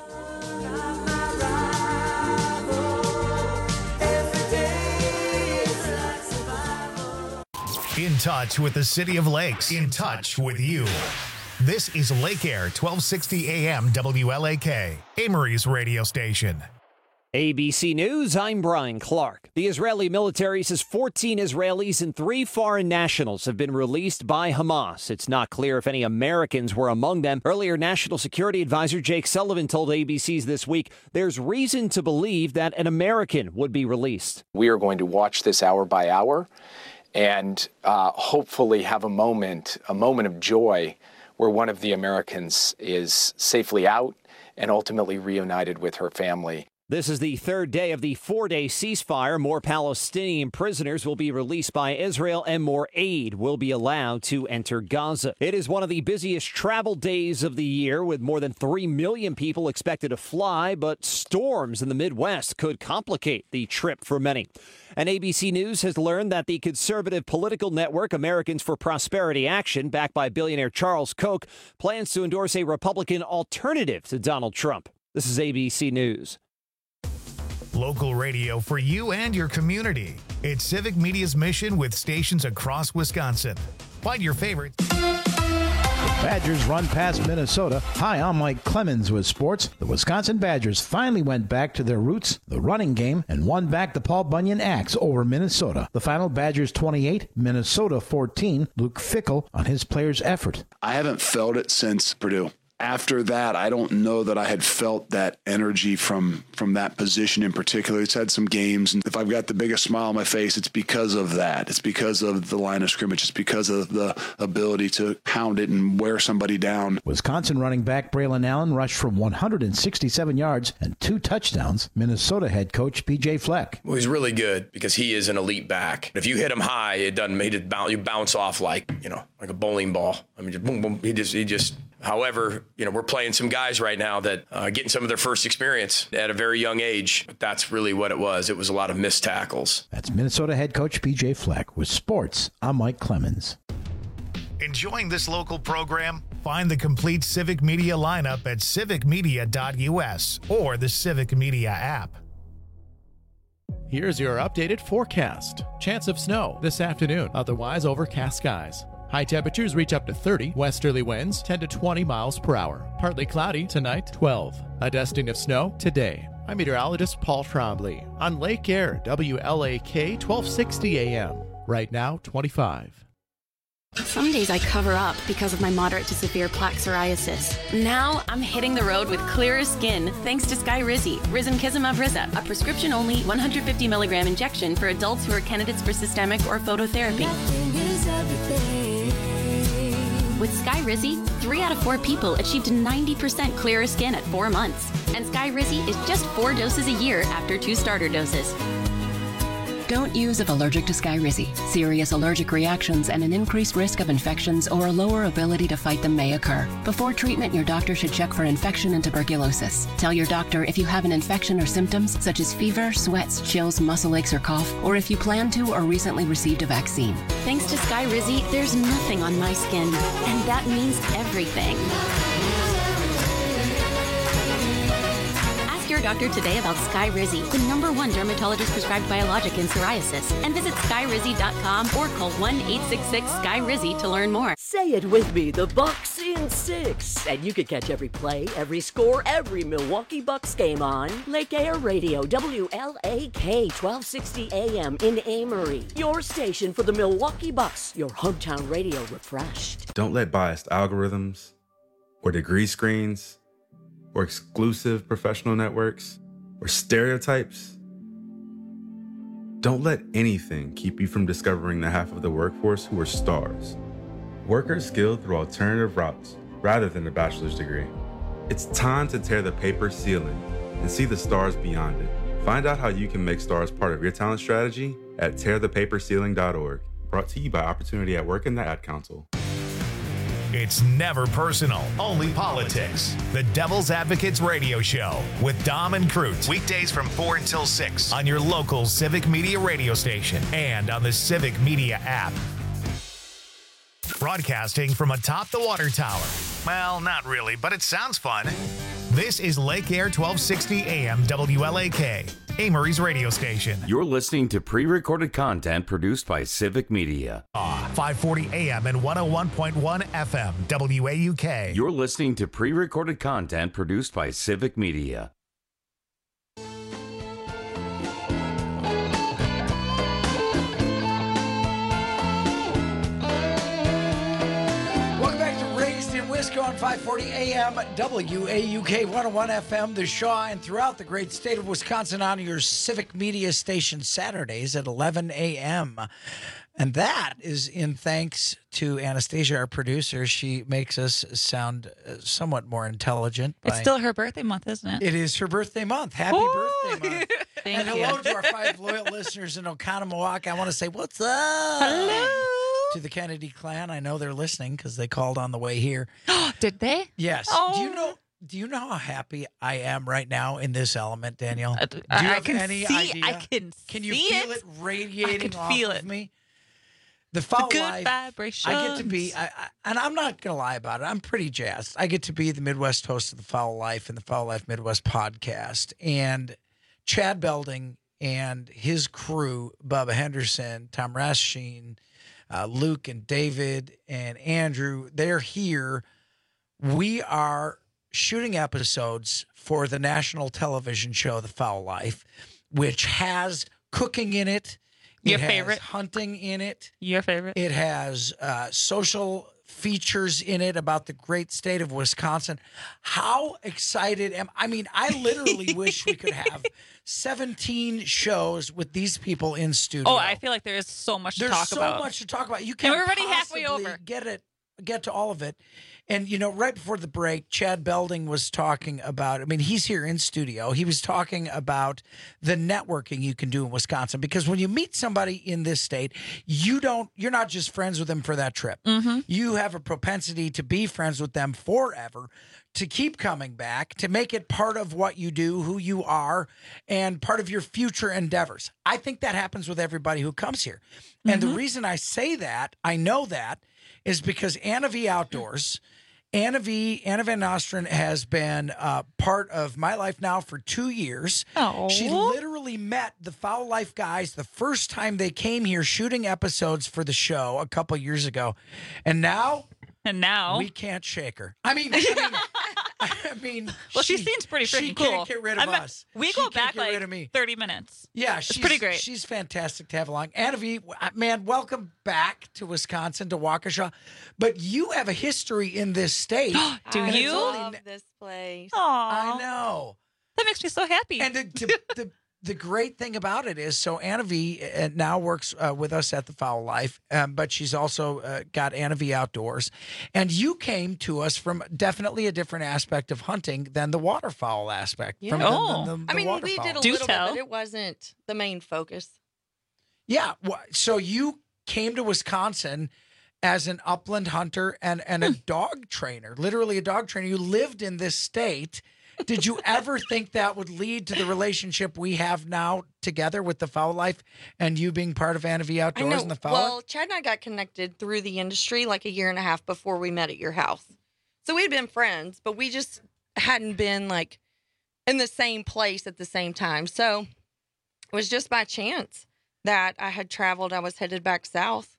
In touch with the City of Lakes. In touch with you. This is Lake Air 1260 AM WLAK, Amory's radio station. ABC News, I'm Brian Clark. The Israeli military says 14 Israelis and 3 foreign nationals have been released by Hamas. It's not clear if any Americans were among them. Earlier, National Security Advisor Jake Sullivan told ABC's This Week there's reason to believe that an American would be released. We are going to watch this hour by hour and hopefully have a moment of joy where one of the Americans is safely out and ultimately reunited with her family. This is the third day of the 4-day ceasefire. More Palestinian prisoners will be released by Israel and more aid will be allowed to enter Gaza. It is one of the busiest travel days of the year with more than 3 million people expected to fly, but storms in the Midwest could complicate the trip for many. And ABC News has learned that the conservative political network Americans for Prosperity Action, backed by billionaire Charles Koch, plans to endorse a Republican alternative to Donald Trump. This is ABC News. Local radio for you and your community. It's Civic Media's mission with stations across Wisconsin. Find your favorite. Badgers run past Minnesota. Hi, I'm Mike Clemens with sports. The Wisconsin Badgers finally went back to their roots, the running game, and won back the Paul Bunyan Axe over Minnesota. The final, Badgers 28, Minnesota 14. Luke Fickell on his players' effort. I haven't felt it since Purdue. After that, I don't know that I had felt that energy from that position in particular. It's had some games, and if I've got the biggest smile on my face, it's because of that. It's because of the line of scrimmage. It's because of the ability to pound it and wear somebody down. Wisconsin running back Braylon Allen rushed from 167 yards and 2 touchdowns. Minnesota head coach P.J. Fleck. Well, he's really good because he is an elite back. If you hit him high, it doesn't make it bounce. You bounce off like a bowling ball. I mean, just boom, boom. He just. However, we're playing some guys right now that are getting some of their first experience at a very young age. But that's really what it was. It was a lot of missed tackles. That's Minnesota head coach P.J. Fleck. With sports, I'm Mike Clemens. Enjoying this local program? Find the complete Civic Media lineup at civicmedia.us or the Civic Media app. Here's your updated forecast. Chance of snow this afternoon, otherwise overcast skies. High temperatures reach up to 30, westerly winds 10 to 20 miles per hour. Partly cloudy tonight, 12. A dusting of snow today. I'm meteorologist Paul Trombley on Lake Air, WLAK 1260 AM. Right now, 25. Some days I cover up because of my moderate to severe plaque psoriasis. Now I'm hitting the road with clearer skin thanks to Skyrizi, Risankizumab Riza, a prescription-only 150 milligram injection for adults who are candidates for systemic or phototherapy. With Skyrizi, 3 out of 4 people achieved 90% clearer skin at 4 months. And Skyrizi is just 4 doses a year after 2 starter doses. Don't use if allergic to Skyrizi. Serious allergic reactions and an increased risk of infections or a lower ability to fight them may occur. Before treatment, your doctor should check for infection and tuberculosis. Tell your doctor if you have an infection or symptoms such as fever, sweats, chills, muscle aches, or cough, or if you plan to or recently received a vaccine. Thanks to Skyrizi, there's nothing on my skin, and that means everything. Your doctor today about Skyrizi, the #1 dermatologist prescribed biologic in psoriasis, and visit skyrizi.com or call 1-866-SKY-RIZZI to learn more. Say it with me, the Bucks in 6. And you can catch every play, every score, every Milwaukee Bucks game on Lake Air Radio, WLAK 1260 AM in Amory. Your station for the Milwaukee Bucks, your hometown radio refreshed. Don't let biased algorithms or degree screens or exclusive professional networks, or stereotypes. Don't let anything keep you from discovering the half of the workforce who are stars. Workers skilled through alternative routes rather than a bachelor's degree. It's time to tear the paper ceiling and see the stars beyond it. Find out how you can make stars part of your talent strategy at tearthepaperceiling.org. Brought to you by Opportunity at Work and the Ad Council. It's never personal, only politics. The Devil's Advocates Radio Show with Dom and Crute. Weekdays from 4 until 6 on your local Civic Media radio station and on the Civic Media app. Broadcasting from atop the water tower. Well, not really, but it sounds fun. This is Lake Air 1260 AM WLAK, Amory's radio station. You're listening to pre-recorded content produced by Civic Media. 540 AM and 101.1 FM, WAUK. You're listening to pre-recorded content produced by Civic Media. on 540 AM, WAUK 101 FM, the Shaw, and throughout the great state of Wisconsin on your civic media station Saturdays at 11 a.m. And that is in thanks to Anastasia, our producer. She makes us sound somewhat more intelligent. It's still her birthday month, isn't it? It is her birthday month. Happy birthday month. Thank and you. hello to our 5 loyal listeners in Oconomowoc. I want to say, what's up? Hello. To the Kennedy clan. I know they're listening because they called on the way here. Did they? Yes. Oh. Do you know how happy I am right now in this element, Danielle? Do you I have can any see, idea? I can you see feel it radiating off feel of it. me? The foul good life. vibrations. I get to be, and I'm not going to lie about it. I'm pretty jazzed. I get to be the Midwest host of the Foul Life and the Foul Life Midwest podcast. And Chad Belding and his crew, Bubba Henderson, Tom Raschin, Luke and David and Andrew, they're here. We are shooting episodes for the national television show, The Foul Life, which has cooking in it. Your It has favorite? hunting in it. Your favorite? It has social features in it about the great state of Wisconsin. How excited am I? mean, I literally wish we could have 17 shows with these people in studio. Oh, I feel like there is so much to There's talk so about. much to talk about. You And can't we're already halfway possibly over. get to all of it. And, you know, right before the break, Chad Belding was talking about, I mean, he's here in studio. He was talking about the networking you can do in Wisconsin, because when you meet somebody in this state, you're not just friends with them for that trip. Mm-hmm. You have a propensity to be friends with them forever, to keep coming back, to make it part of what you do, who you are, and part of your future endeavors. I think that happens with everybody who comes here. And the reason I say that, I know that, is because Anna V Outdoors, Anna Van Nostrand has been part of my life now for 2 years. Oh. She literally met the Foul Life guys the first time they came here shooting episodes for the show a couple years ago. And now we can't shake her. I mean, well, she seems pretty freaking she cool. can't get rid of us. We She go can't back get rid like of me. 30 minutes. Yeah, it's pretty great. She's fantastic to have along. Anna V, man, welcome back to Wisconsin, to Waukesha. But you have a history in this state. Do and you? it's only- Love this place. Aw. I know. That makes me so happy. And the great thing about it is, so Anna V now works with us at the Foul Life, but she's also got Anna V Outdoors. And you came to us from definitely a different aspect of hunting than the waterfowl aspect. Yeah. From the I mean, we waterfowl. did a little bit, but it wasn't the main focus. Yeah. So you came to Wisconsin as an upland hunter and a dog trainer, literally a dog trainer. You lived in this state. Did you ever think that would lead to the relationship we have now together with the Foul Life and you being part of Anna V Outdoors and the Foul Life? Well, Chad and I got connected through the industry like a year and a half before we met at your house. So we had been friends, but we just hadn't been like in the same place at the same time. So it was just by chance that I had traveled. I was headed back south,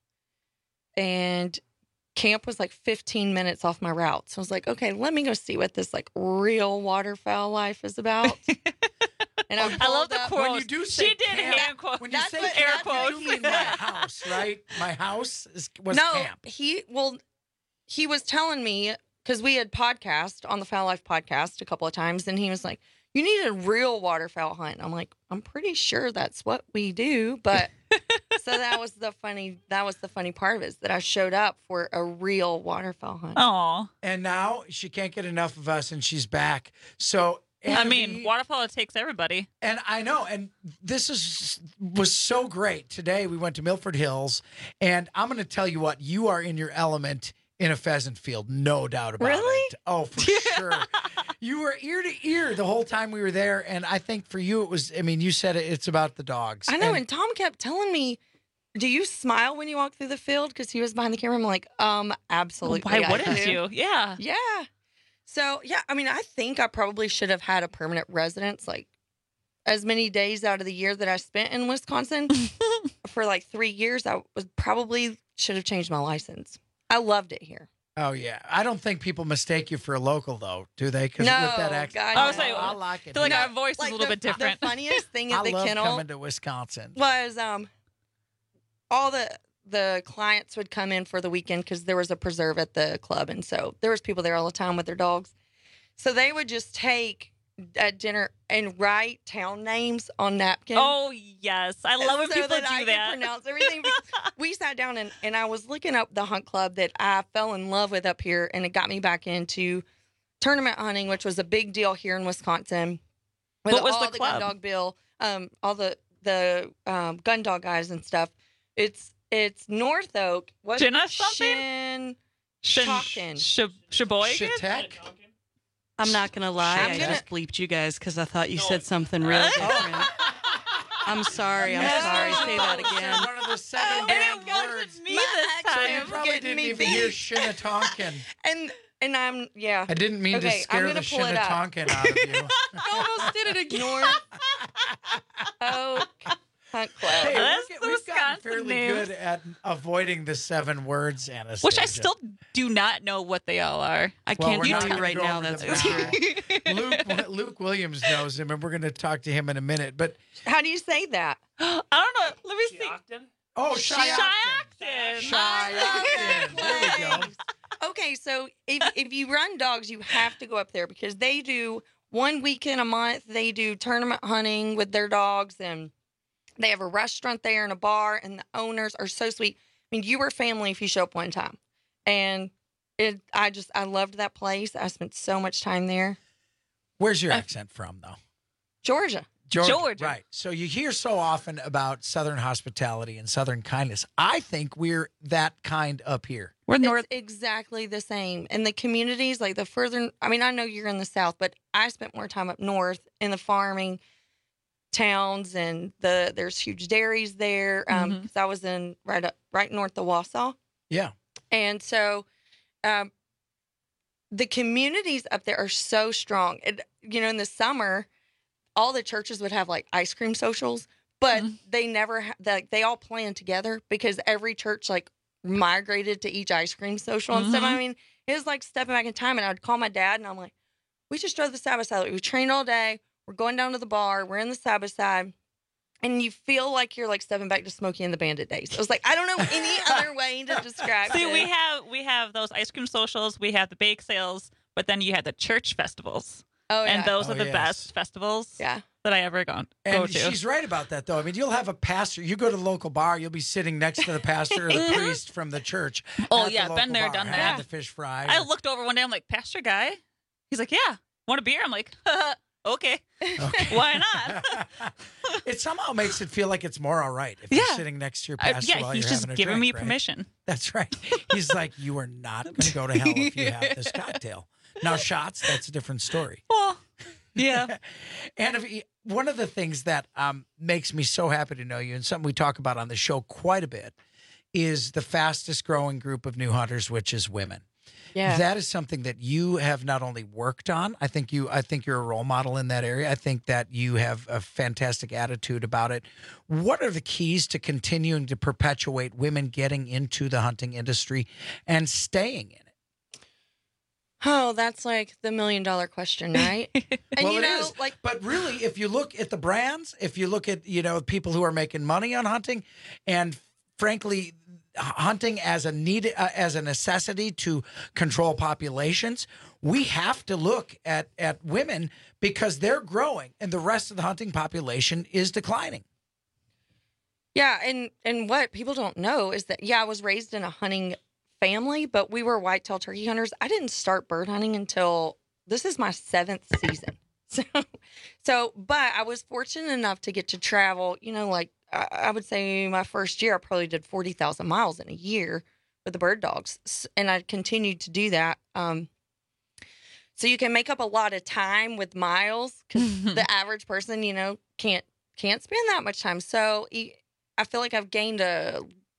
and camp was like 15 minutes off my route. So I was like, okay, let me go see what this like real waterfowl life is about. And I love the quote. When you do say she did camp, hand quote. when you say air camp, quotes. you do mean my house, right? My house was no, camp. he was telling me, because we had podcast on the Foul Life podcast a couple of times, and he was like, you need a real waterfowl hunt. I'm like, I'm pretty sure that's what we do, but so that was the funny part of it, is that I showed up for a real waterfowl hunt. Aw. And now she can't get enough of us, and she's back. So I mean, waterfowl takes everybody. And I know, and this was so great. Today we went to Milford Hills, and I'm going to tell you what, you are in your element in a pheasant field, no doubt about it. Oh, for sure. You were ear to ear the whole time we were there, and I think for you it was, I mean, you said it's about the dogs. I know, and Tom kept telling me, do you smile when you walk through the field? Because he was behind the camera. I'm like, absolutely. Why I wouldn't do. you? Yeah. Yeah. So, yeah, I mean, I think I probably should have had a permanent residence, like as many days out of the year that I spent in Wisconsin for like 3 years. I probably should have changed my license. I loved it here. Oh, yeah. I don't think people mistake you for a local, though, do they? Because No, with that accent. God, I was like, I like it. feel like here. our voice is a little bit different. The funniest thing at I the love kennel coming to Wisconsin. was all the clients would come in for the weekend because there was a preserve at the club, and so there was people there all the time with their dogs. So they would just take at dinner and write town names on napkins. Oh yes, I love when people do I that. Can pronounce everything. We sat down and I was looking up the hunt club that I fell in love with up here, and it got me back into tournament hunting, which was a big deal here in Wisconsin. With What was all the club? Gun dog bill, all the gun dog guys and stuff. It's North Oak. What's Shin something? Shawkin. Sheboygan? Shitek? I'm not going to lie. I just bleeped you guys because I thought you said something real different. I'm sorry. I'm sorry. Say that again. One of the 7 damn words. Me this time. You probably didn't even hear Shinnetonkin. And I'm, yeah. I didn't mean to scare the Shinnetonkin out of you. I almost did it again. North Oak Hunt Club. Hey, That's the we've gotten Wisconsin fairly names. good at avoiding the 7 words, Anastasia. Which I still do not know what they all are. I Well, can't we're not tell you gonna right go now. over That's the for sure. back. Luke Williams knows him, and we're going to talk to him in a minute. But How do you say that? I don't know. Let me see. oh, Shiocton. Shiocton. There we go. Okay, so if you run dogs, you have to go up there because they do 1 weekend a month. They do tournament hunting with their dogs, and they have a restaurant there and a bar, and the owners are so sweet. I mean, you were family if you show up one time. And I loved that place. I spent so much time there. Where's your accent from, though? Georgia. Georgia. Right. So you hear so often about Southern hospitality and Southern kindness. I think we're that kind up here. We're north. It's exactly the same. And the communities, like the further, I mean, I know you're in the South, but I spent more time up north in the farming towns, and there's huge dairies there. 'Cause I was in right north of Wausau. Yeah. And so the communities up there are so strong. In the summer, all the churches would have like ice cream socials, but they never, they all plan together because every church like migrated to each ice cream social and stuff. I mean, it was like stepping back in time, and I'd call my dad and I'm like, we just drove the side by side. We trained all day. We're going down to the bar. We're in the side by side. And you feel like you're like stepping back to Smokey and the Bandit days. I was like, I don't know any other way to describe See, it. we have those ice cream socials. We have the bake sales, but then you had the church festivals. Oh, yeah. And those are the yes. best festivals Yeah. that I ever go And to. she's right about that, though. I mean, you'll have a pastor. You go to the local bar, you'll be sitting next to the pastor or the priest from the church. Oh, at the yeah, local been there, bar, done have that. the fish fry. I looked over one day. I'm like, Pastor Guy? He's like, yeah. Want a beer? I'm like, okay. Why not? It somehow makes it feel like it's more all right if you're sitting next to your pastor while he's you're just having a giving drink, me right? permission. That's right. He's like, you are not going to go to hell if you have this cocktail. Now, shots, that's a different story. Well, yeah. And one of the things that makes me so happy to know you, and something we talk about on the show quite a bit, is the fastest growing group of new hunters, which is women. Yeah. That is something that you have not only worked on. I think you're a role model in that area. I think that you have a fantastic attitude about it. What are the keys to continuing to perpetuate women getting into the hunting industry and staying in it? Oh, that's like the $1 million question, right? And Well, it is. But really, if you look at the brands, if you look at, people who are making money on hunting, and frankly, hunting as a necessity to control populations, we have to look at women because they're growing and the rest of the hunting population is declining. Yeah, and what people don't know is that, I was raised in a hunting family, but we were whitetail turkey hunters. I didn't start bird hunting until this is my 7th season. But I was fortunate enough to get to travel, I would say my first year, I probably did 40,000 miles in a year with the bird dogs. And I continued to do that. So you can make up a lot of time with miles because the average person, can't spend that much time. So I feel like I've gained a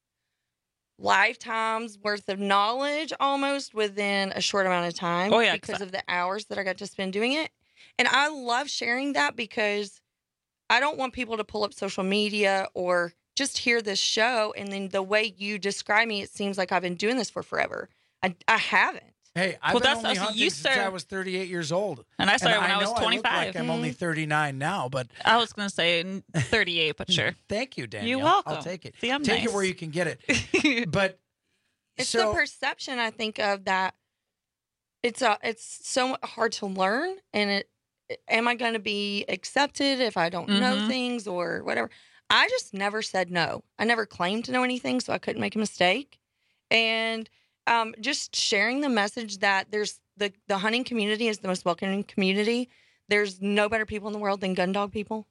lifetime's worth of knowledge almost within a short amount of time because of the hours that I got to spend doing it. And I love sharing that because I don't want people to pull up social media or just hear this show. And then the way you describe me, it seems like I've been doing this for forever. I haven't. Hey, I've been only hunting since I was 38 years old. Hey, I've been only hunting since I was 38 years old. And I started when I was 25. I look like I'm only 39 now, but I was going to say 38, but sure. Thank you, Danielle. You're welcome. I'll take it. See, I'm take nice. it where you can get it. But it's the perception, I think, of that. It's so hard to learn, and am I going to be accepted if I don't know things or whatever? I just never said no. I never claimed to know anything, so I couldn't make a mistake. And just sharing the message that there's the hunting community is the most welcoming community. There's no better people in the world than gun dog people.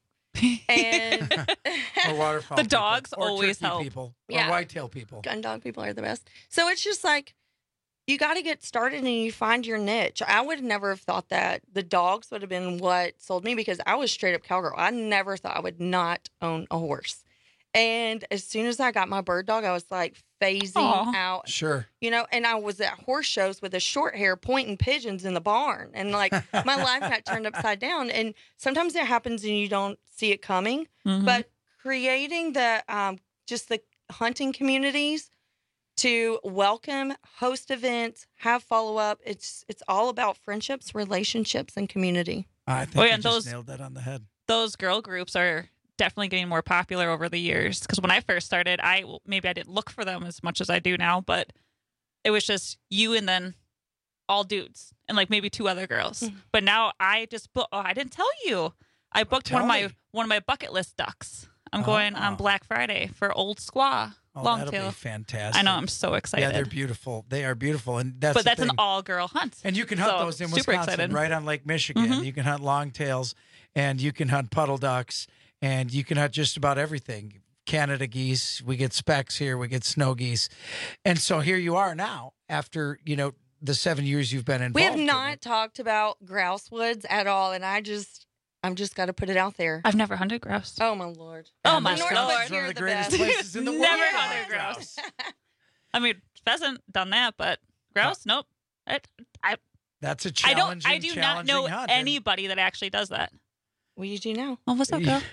And or waterfowl the dogs people, or always turkey help. people, or whitetail people. Gun dog people are the best. So it's just like, you got to get started and you find your niche. I would never have thought that the dogs would have been what sold me, because I was straight up cowgirl. I never thought I would not own a horse. And as soon as I got my bird dog, I was like phasing out. Sure. And I was at horse shows with a short hair pointing pigeons in the barn. And like my life got turned upside down. And sometimes it happens and you don't see it coming. But creating the just the hunting communities to welcome, host events, have follow-up. It's all about friendships, relationships, and community. I think you just nailed that on the head. Those girl groups are definitely getting more popular over the years. Because when I first started, maybe I didn't look for them as much as I do now, but it was just you and then all dudes and like maybe 2 other girls. But now I just I didn't tell you. I booked one of my bucket list ducks. I'm going on Black Friday for Old Squaw. That'll be fantastic. I know. I'm so excited. Yeah, they're beautiful. They are beautiful, and that's an all-girl hunt. And you can hunt those in Wisconsin, right on Lake Michigan. You can hunt longtails, and you can hunt puddle ducks, and you can hunt just about everything. Canada geese. We get specks here. We get snow geese, and so here you are now after the 7 years you've been involved. We have not talked about grouse woods at all, and I'm just got to put it out there. I've never hunted grouse. Oh, my Lord. Oh, my Lord. It's one of the greatest places in the world. Never hunted grouse. I mean, pheasant, done that, but grouse, nope. That's a challenging, I do not know hunt, anybody that actually does that. Well, you do now. Oh, what's up, girl?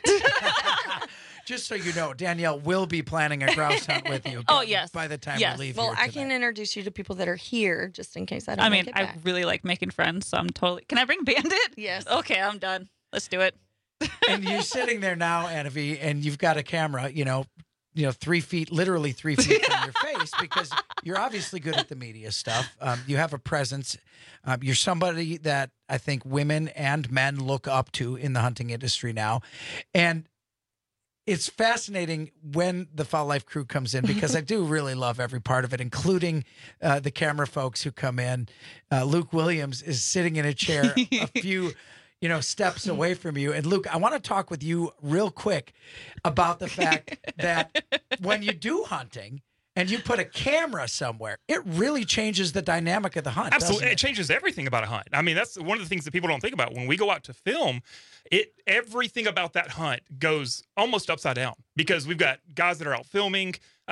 Just so you know, Danielle will be planning a grouse hunt with you. Yes. By the time we leave well, here I can introduce you to people that are here just in case I don't make it back. I really like making friends, so I'm totally... Can I bring Bandit? Yes. Okay, I'm done. Let's do it. And you're sitting there now, Annavi, and you've got a camera, 3 feet, literally 3 feet from your face, because you're obviously good at the media stuff. You have a presence. You're somebody that I think women and men look up to in the hunting industry now. And it's fascinating when the Fowl Life crew comes in, because I do really love every part of it, including the camera folks who come in. Luke Williams is sitting in a chair a few steps away from you. And Luke, I want to talk with you real quick about the fact that when you do hunting and you put a camera somewhere, it really changes the dynamic of the hunt. Absolutely. It changes everything about a hunt. I mean, that's one of the things that people don't think about. When we go out to film, everything about that hunt goes almost upside down, because we've got guys that are out filming,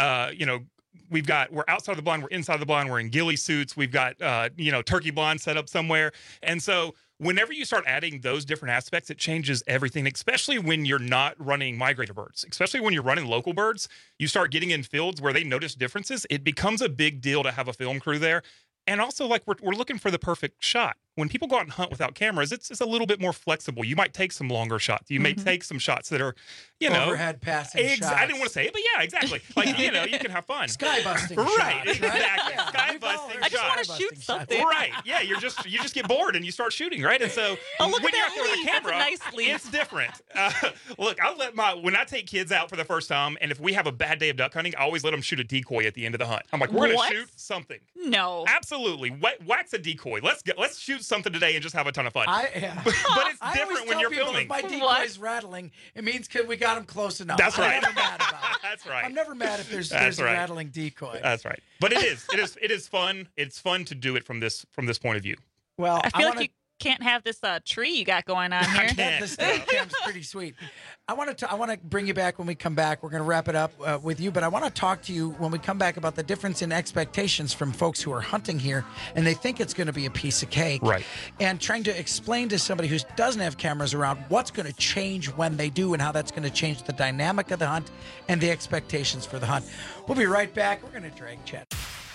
we're outside the blind, we're inside the blind, we're in ghillie suits, we've got, turkey blind set up somewhere. And so whenever you start adding those different aspects, it changes everything, especially when you're not running migrator birds, especially when you're running local birds. You start getting in fields where they notice differences. It becomes a big deal to have a film crew there. And also, like, we're looking for the perfect shot. When people go out and hunt without cameras, it's a little bit more flexible. You might take some longer shots. You may take some shots that are, overhead passing shots. I didn't want to say it, but yeah, exactly. Like, you can have fun. Sky busting right, shots, right? Exactly. Yeah, Sky busting shots. I just want to shoot something. Right. Yeah, you just get bored and you start shooting, right? And so when you're out there with a camera, it's different. Look, when I take kids out for the first time, and if we have a bad day of duck hunting, I always let them shoot a decoy at the end of the hunt. I'm like, we're going to shoot something. No. Absolutely. Wax a decoy. Let's shoot something today and just have a ton of fun. But it's different when you're filming. If my decoy's rattling, it means we got him close enough. That's right. I'm never mad about it. That's right. I'm never mad if there's a rattling decoy. That's right. But it is fun. It's fun to do it from this point of view. Well, I feel like you can't have this tree you got going on here. This cam's pretty sweet. I want to bring you back when we come back. We're going to wrap it up with you, but I want to talk to you when we come back about the difference in expectations from folks who are hunting here and they think it's going to be a piece of cake. Right. And trying to explain to somebody who doesn't have cameras around what's going to change when they do and how that's going to change the dynamic of the hunt and the expectations for the hunt. We'll be right back. We're going to drag chat.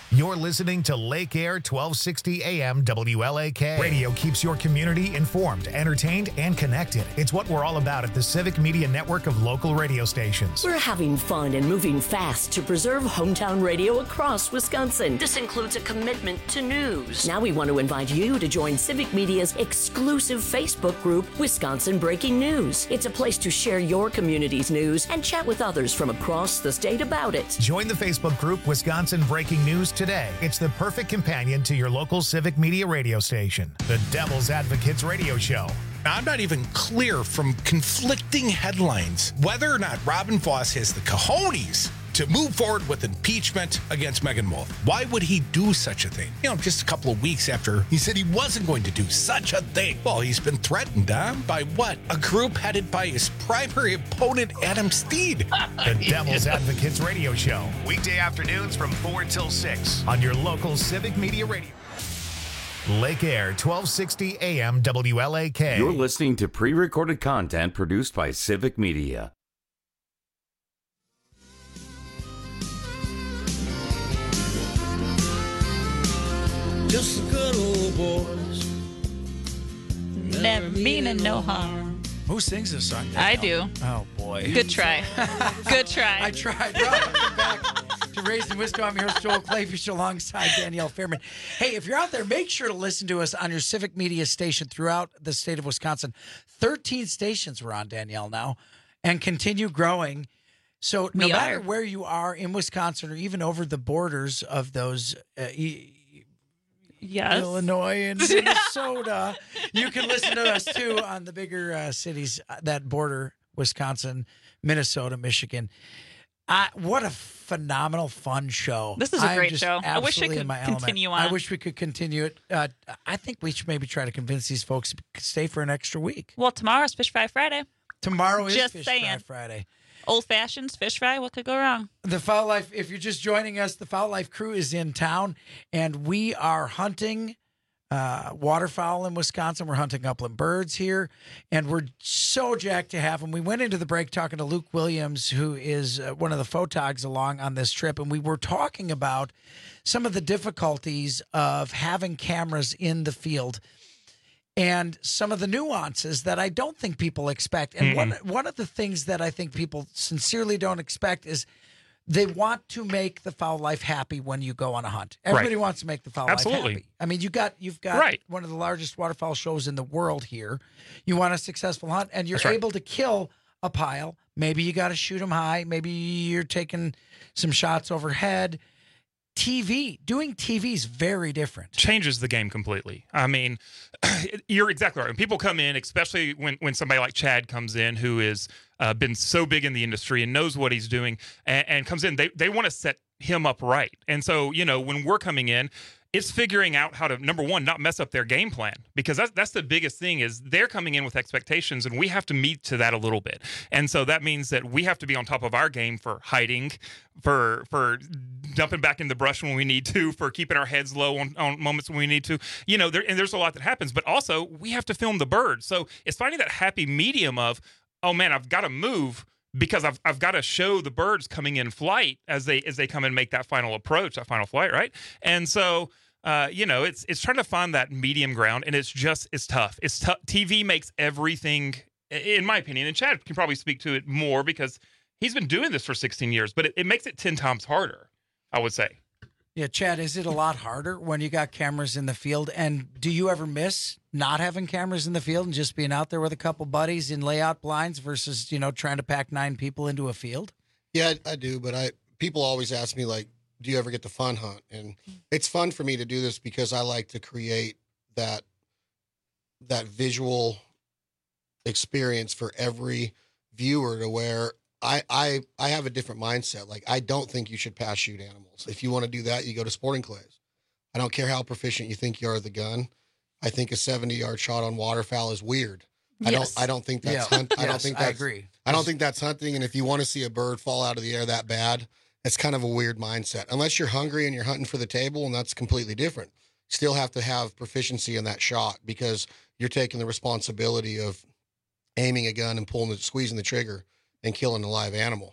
You're listening to Lake Air 1260 AM WLAK. Radio keeps your community informed, entertained, and connected. It's what we're all about at the Civic Media Network of local radio stations. We're having fun and moving fast to preserve hometown radio across Wisconsin. This includes a commitment to news. Now we want to invite you to join Civic Media's exclusive Facebook group, Wisconsin Breaking News. It's a place to share your community's news and chat with others from across the state about it. Join the Facebook group, Wisconsin Breaking News, today. It's the perfect companion to your local Civic Media radio station, the Devil's Advocates Radio Show. I'm not even clear from conflicting headlines whether or not Robin Voss has the cojones to move forward with impeachment against Megan Wolf. Why would he do such a thing? Just a couple of weeks after he said he wasn't going to do such a thing. Well, he's been threatened, by what? A group headed by his primary opponent, Adam Steed. The Devil's Advocates Radio Show. Weekday afternoons from 4 till 6 on your local Civic Media Radio. Lake Air 1260 AM WLAK. You're listening to pre-recorded content produced by Civic Media. Just the good old boys. Never meaning no harm. Who sings this song? I do. Oh, boy. Good try. Good try. I tried. Welcome back to Raised in Wisconsin. I'm your host, Joel Clayfish, alongside Danielle Fairman. Hey, if you're out there, make sure to listen to us on your Civic Media station throughout the state of Wisconsin. 13 stations we're on, Danielle, now, and continue growing. So no matter where you are in Wisconsin or even over the borders of those Yes. Illinois and Minnesota, you can listen to us too on the bigger cities that border Wisconsin, Minnesota, Michigan. What a phenomenal, fun show. This is a great show. I wish it could my continue element. on. I wish we could continue it. I think we should maybe try to convince these folks to stay for an extra week. Well, tomorrow's Fish Fry Friday. Tomorrow is Just Fish saying. Fry Friday. Old fashions, fish fry. What could go wrong? The Foul Life, if you're just joining us, the Foul Life crew is in town, and we are hunting waterfowl in Wisconsin. We're hunting upland birds here, and we're so jacked to have them. We went into the break talking to Luke Williams, who is one of the photogs along on this trip, and we were talking about some of the difficulties of having cameras in the field and some of the nuances that I don't think people expect. And one of the things that I think people sincerely don't expect is they want to make the foul life happy when you go on a hunt. Everybody wants to make the foul life happy. I mean, you've got one of the largest waterfowl shows in the world here. You want a successful hunt, and you're able to kill a pile. Maybe you got to shoot them high. Maybe you're taking some shots overhead. Doing TV is very different. Changes the game completely. I mean, you're exactly right. When people come in, especially when somebody like Chad comes in, who has been so big in the industry and knows what he's doing, and comes in, they want to set him up right. And so, when we're coming in, it's figuring out how to, number one, not mess up their game plan, because that's the biggest thing is they're coming in with expectations, and we have to meet to that a little bit. And so that means that we have to be on top of our game for hiding, for dumping back in the brush when we need to, for keeping our heads low on moments when we need to. There's a lot that happens, but also we have to film the birds. So it's finding that happy medium of, oh man, I've got to move, because I've got to show the birds coming in flight as they come and make that final approach, that final flight, right? And so, it's trying to find that medium ground, and it's tough. It's tough. TV makes everything, in my opinion, and Chad can probably speak to it more because he's been doing this for 16 years, but it makes it 10 times harder, I would say. Yeah, Chad, is it a lot harder when you got cameras in the field? And do you ever miss not having cameras in the field and just being out there with a couple buddies in layout blinds versus, trying to pack 9 people into a field? Yeah, I do. But people always ask me, like, do you ever get to fun hunt? And it's fun for me to do this because I like to create that visual experience for every viewer, to where I have a different mindset. Like, I don't think you should pass shoot animals. If you want to do that, you go to sporting clays. I don't care how proficient you think you are with the gun. I think a 70-yard shot on waterfowl is weird. Yes. I don't think that's hunt. I don't think that's, I agree. I don't think that's hunting. And if you want to see a bird fall out of the air that bad, it's kind of a weird mindset. Unless you're hungry and you're hunting for the table, and that's completely different. Still have to have proficiency in that shot, because you're taking the responsibility of aiming a gun and squeezing the trigger and killing a live animal.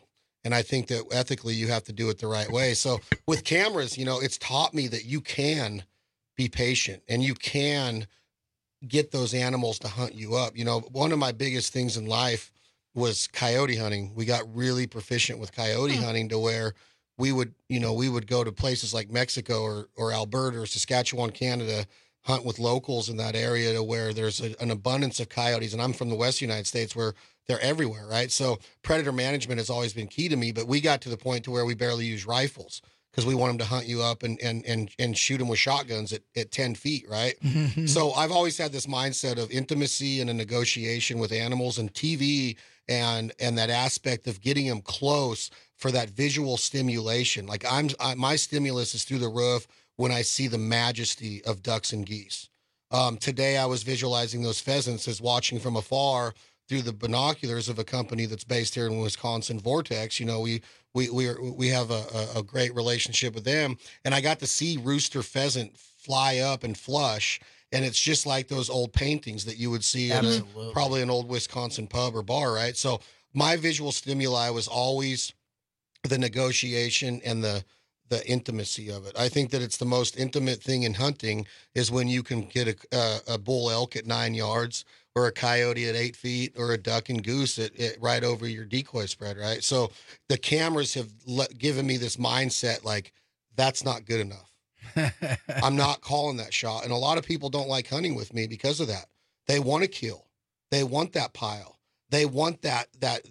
And I think that ethically you have to do it the right way. So with cameras, it's taught me that you can be patient and you can get those animals to hunt you up. One of my biggest things in life was coyote hunting. We got really proficient with coyote hunting to where we would go to places like Mexico or Alberta or Saskatchewan, Canada, hunt with locals in that area to where there's an abundance of coyotes. And I'm from the West United States where they're everywhere, right? So predator management has always been key to me, but we got to the point to where we barely use rifles because we want them to hunt you up and shoot them with shotguns at 10 feet, right? So I've always had this mindset of intimacy and a negotiation with animals and TV and that aspect of getting them close for that visual stimulation. Like my stimulus is through the roof when I see the majesty of ducks and geese. Today I was visualizing those pheasants as watching from afar through the binoculars of a company that's based here in Wisconsin, Vortex. We have a great relationship with them, and I got to see rooster pheasant fly up and flush, and it's just like those old paintings that you would see in probably an old Wisconsin pub or bar, right? So my visual stimuli was always the negotiation and the intimacy of it. I think that it's the most intimate thing in hunting is when you can get a bull elk at 9 yards or a coyote at 8 feet or a duck and goose at right over your decoy spread, right? So the cameras have given me this mindset like, that's not good enough. I'm not calling that shot. And a lot of people don't like hunting with me because of that. They want to kill. They want that pile. They want that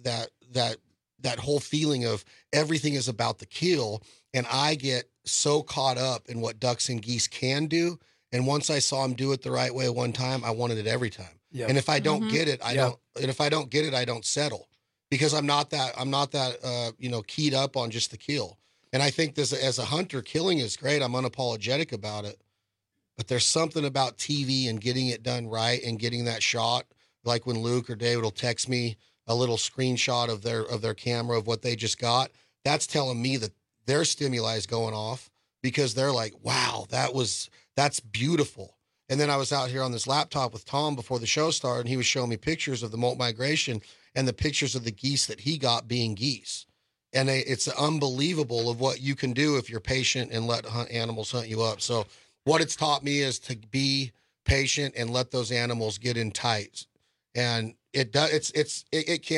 whole feeling of everything is about the kill. And I get so caught up in what ducks and geese can do. And once I saw them do it the right way one time, I wanted it every time. Yep. And if I don't get it, I don't. And if I don't get it, I don't settle because I'm not that keyed up on just the kill. And I think this as a hunter, killing is great. I'm unapologetic about it. But there's something about TV and getting it done right and getting that shot. Like when Luke or David will text me a little screenshot of their camera of what they just got. That's telling me that their stimuli is going off because they're like, wow, that's beautiful. And then I was out here on this laptop with Tom before the show started, and he was showing me pictures of the molt migration and the pictures of the geese that he got being geese. And it's unbelievable of what you can do if you're patient and let animals hunt you up. So what it's taught me is to be patient and let those animals get in tight. And it does. It's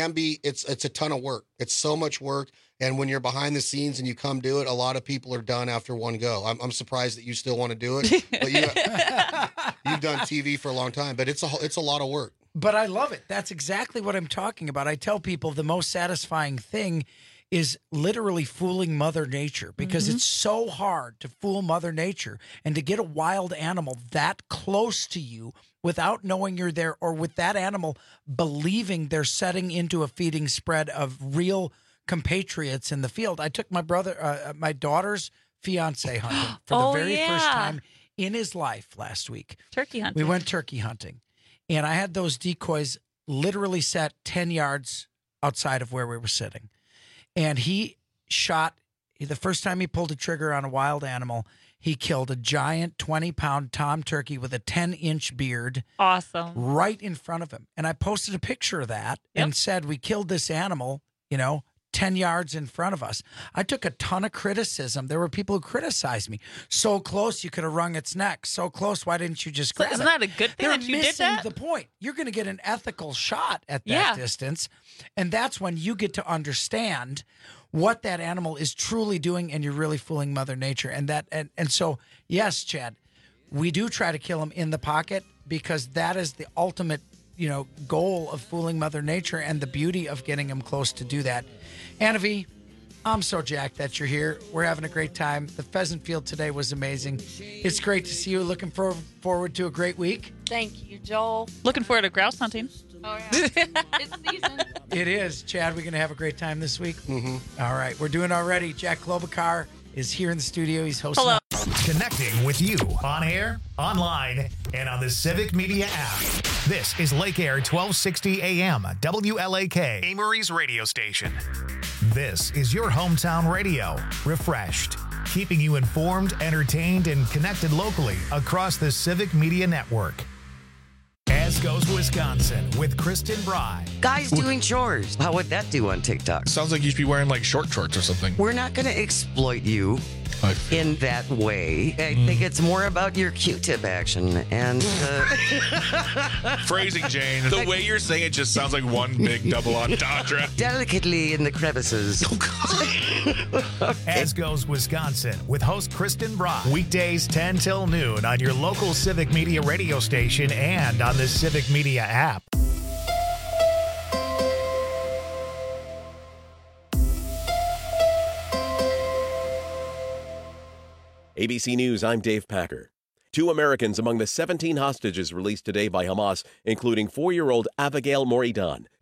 a ton of work. It's so much work. And when you're behind the scenes and you come do it, a lot of people are done after one go. I'm surprised that you still want to do it, but you've done TV for a long time. But it's a lot of work. But I love it. That's exactly what I'm talking about. I tell people the most satisfying thing is literally fooling Mother Nature because it's so hard to fool Mother Nature and to get a wild animal that close to you without knowing you're there or with that animal believing they're setting into a feeding spread of real compatriots in the field. I took my daughter's fiance hunting for the very first time in his life last week. Turkey hunting. We went turkey hunting, and I had those decoys literally set 10 yards outside of where we were sitting. And he shot, the first time he pulled a trigger on a wild animal, he killed a giant 20-pound tom turkey with a 10-inch beard. Awesome. Right in front of him. And I posted a picture of that and said, we killed this animal, 10 yards in front of us. I took a ton of criticism. There were people who criticized me. So close, you could have wrung its neck. So close, why didn't you just grab it? Isn't that a good thing that you did that? They're missing the point. You're going to get an ethical shot at that distance, and that's when you get to understand what that animal is truly doing, and you're really fooling Mother Nature. And so, yes, Chad, we do try to kill them in the pocket because that is the ultimate goal of fooling Mother Nature and the beauty of getting them close to do that. Anna V, I'm so jacked that you're here. We're having a great time. The pheasant field today was amazing. It's great to see you. Looking forward to a great week. Thank you, Joel. Looking forward to grouse hunting. Oh, yeah. It's season. It is. Chad, we're going to have a great time this week? Mm-hmm. All right. We're doing already. Jack Klobuchar is here in the studio. He's hosting. Hello. Connecting with you on air, online, and on the Civic Media app. This is Lake Air 1260 AM, WLAK, Amory's radio station. This is your hometown radio, refreshed, keeping you informed, entertained, and connected locally across the Civic Media network. And As Goes Wisconsin with Kristen Bry. Guys doing chores. How would that do on TikTok? Sounds like you should be wearing like short shorts or something. We're not going to exploit you in that way. I think it's more about your Q-tip action and phrasing, Jane. The way you're saying it just sounds like one big double entendre. Delicately in the crevices. As Goes Wisconsin with host Kristen Bry. Weekdays 10 till noon on your local Civic Media radio station and on the Civic Media app. ABC News, I'm Dave Packer. 2 Americans among the 17 hostages released today by Hamas, including 4-year-old Abigail Moridan